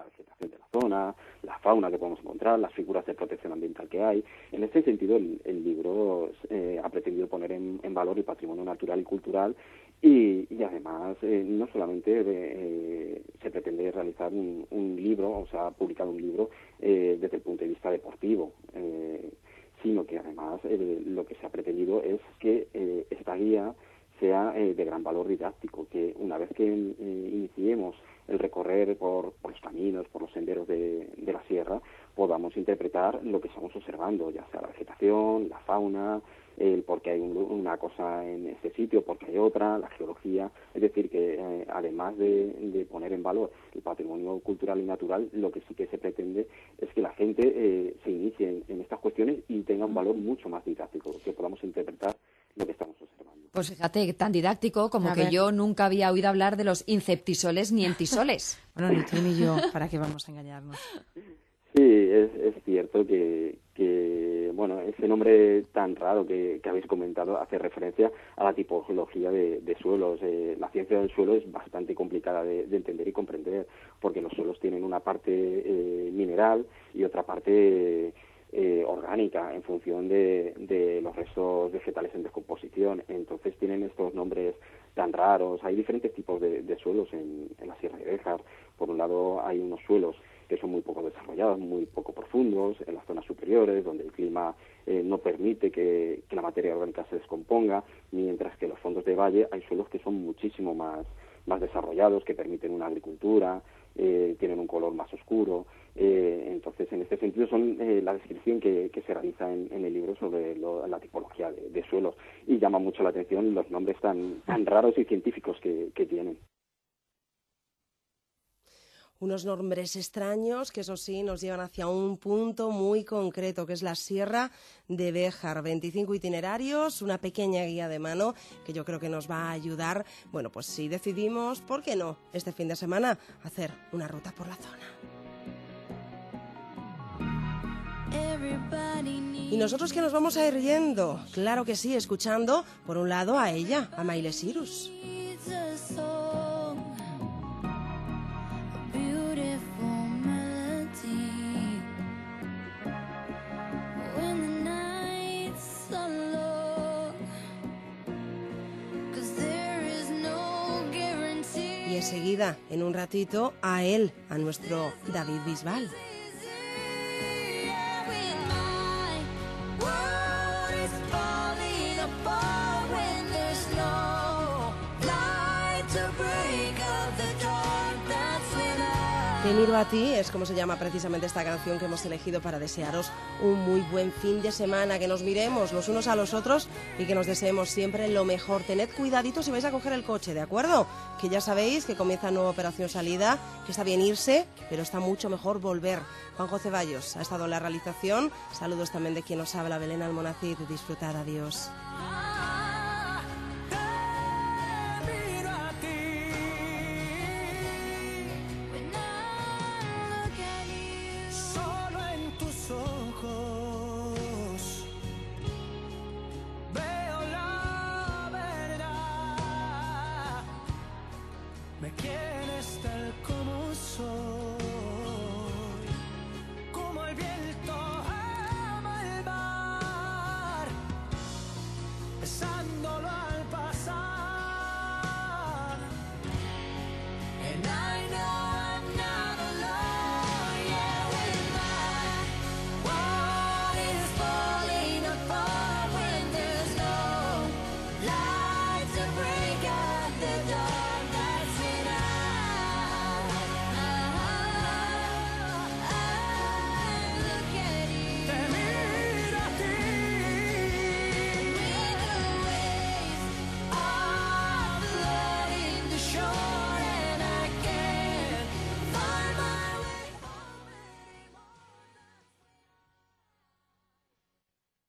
de la zona, la fauna que podemos encontrar, las figuras de protección ambiental que hay. En este sentido, el, el libro eh, ha pretendido poner en, en valor el patrimonio natural y cultural y, y además eh, no solamente eh, se pretende realizar un, un libro, o sea, publicar un libro eh, desde el punto de vista deportivo, eh, sino que además eh, lo que se ha pretendido es que eh, esta guía sea eh, de gran valor didáctico, que una vez que eh, iniciemos el recorrer por, por los caminos, por los senderos de, de la sierra, podamos interpretar lo que estamos observando, ya sea la vegetación, la fauna, el por qué hay un, una cosa en este sitio, por qué hay otra, la geología. Es decir, que eh, además de, de poner en valor el patrimonio cultural y natural, lo que sí que se pretende es que la gente eh, se inicie en, en estas cuestiones y tenga un valor mucho más didáctico, que podamos interpretar lo que estamos observando. Pues fíjate, tan didáctico como A que ver. yo nunca había oído hablar de los inceptisoles ni entisoles. Bueno, ni tú ni yo, ¿para qué vamos a engañarnos? Sí, es, es cierto que, que, bueno, ese nombre tan raro que, que habéis comentado hace referencia a la tipología de, de suelos. Eh, la ciencia del suelo es bastante complicada de, de entender y comprender, porque los suelos tienen una parte eh, mineral y otra parte eh, orgánica en función de, de los restos vegetales en descomposición. Entonces tienen estos nombres tan raros. Hay diferentes tipos de, de suelos en, en la Sierra de Béjar. Por un lado hay unos suelos que son muy poco desarrollados, muy poco profundos, en las zonas superiores, donde el clima eh, no permite que, que la materia orgánica se descomponga, mientras que en los fondos de valle hay suelos que son muchísimo más, más desarrollados, que permiten una agricultura, eh, tienen un color más oscuro. Eh, entonces, en este sentido, son eh, la descripción que, que se realiza en, en el libro sobre lo, la tipología de, de suelos, y llama mucho la atención los nombres tan, tan raros y científicos que, que tienen. Unos nombres extraños que, eso sí, nos llevan hacia un punto muy concreto, que es la Sierra de Béjar. veinticinco itinerarios, una pequeña guía de mano que yo creo que nos va a ayudar, bueno, pues si decidimos, ¿por qué no?, este fin de semana hacer una ruta por la zona. Y nosotros que nos vamos a ir yendo, claro que sí, escuchando, por un lado, a ella, a Miley Cyrus. Y enseguida, en un ratito, a él, a nuestro David Bisbal. Te miro a ti, es como se llama precisamente esta canción que hemos elegido para desearos un muy buen fin de semana, que nos miremos los unos a los otros y que nos deseemos siempre lo mejor. Tened cuidadito si vais a coger el coche, ¿de acuerdo? Que ya sabéis que comienza nueva operación salida, que está bien irse, pero está mucho mejor volver. Juanjo Ceballos ha estado en la realización. Saludos también de quien nos habla, Belén Almonacid. Disfrutad, adiós.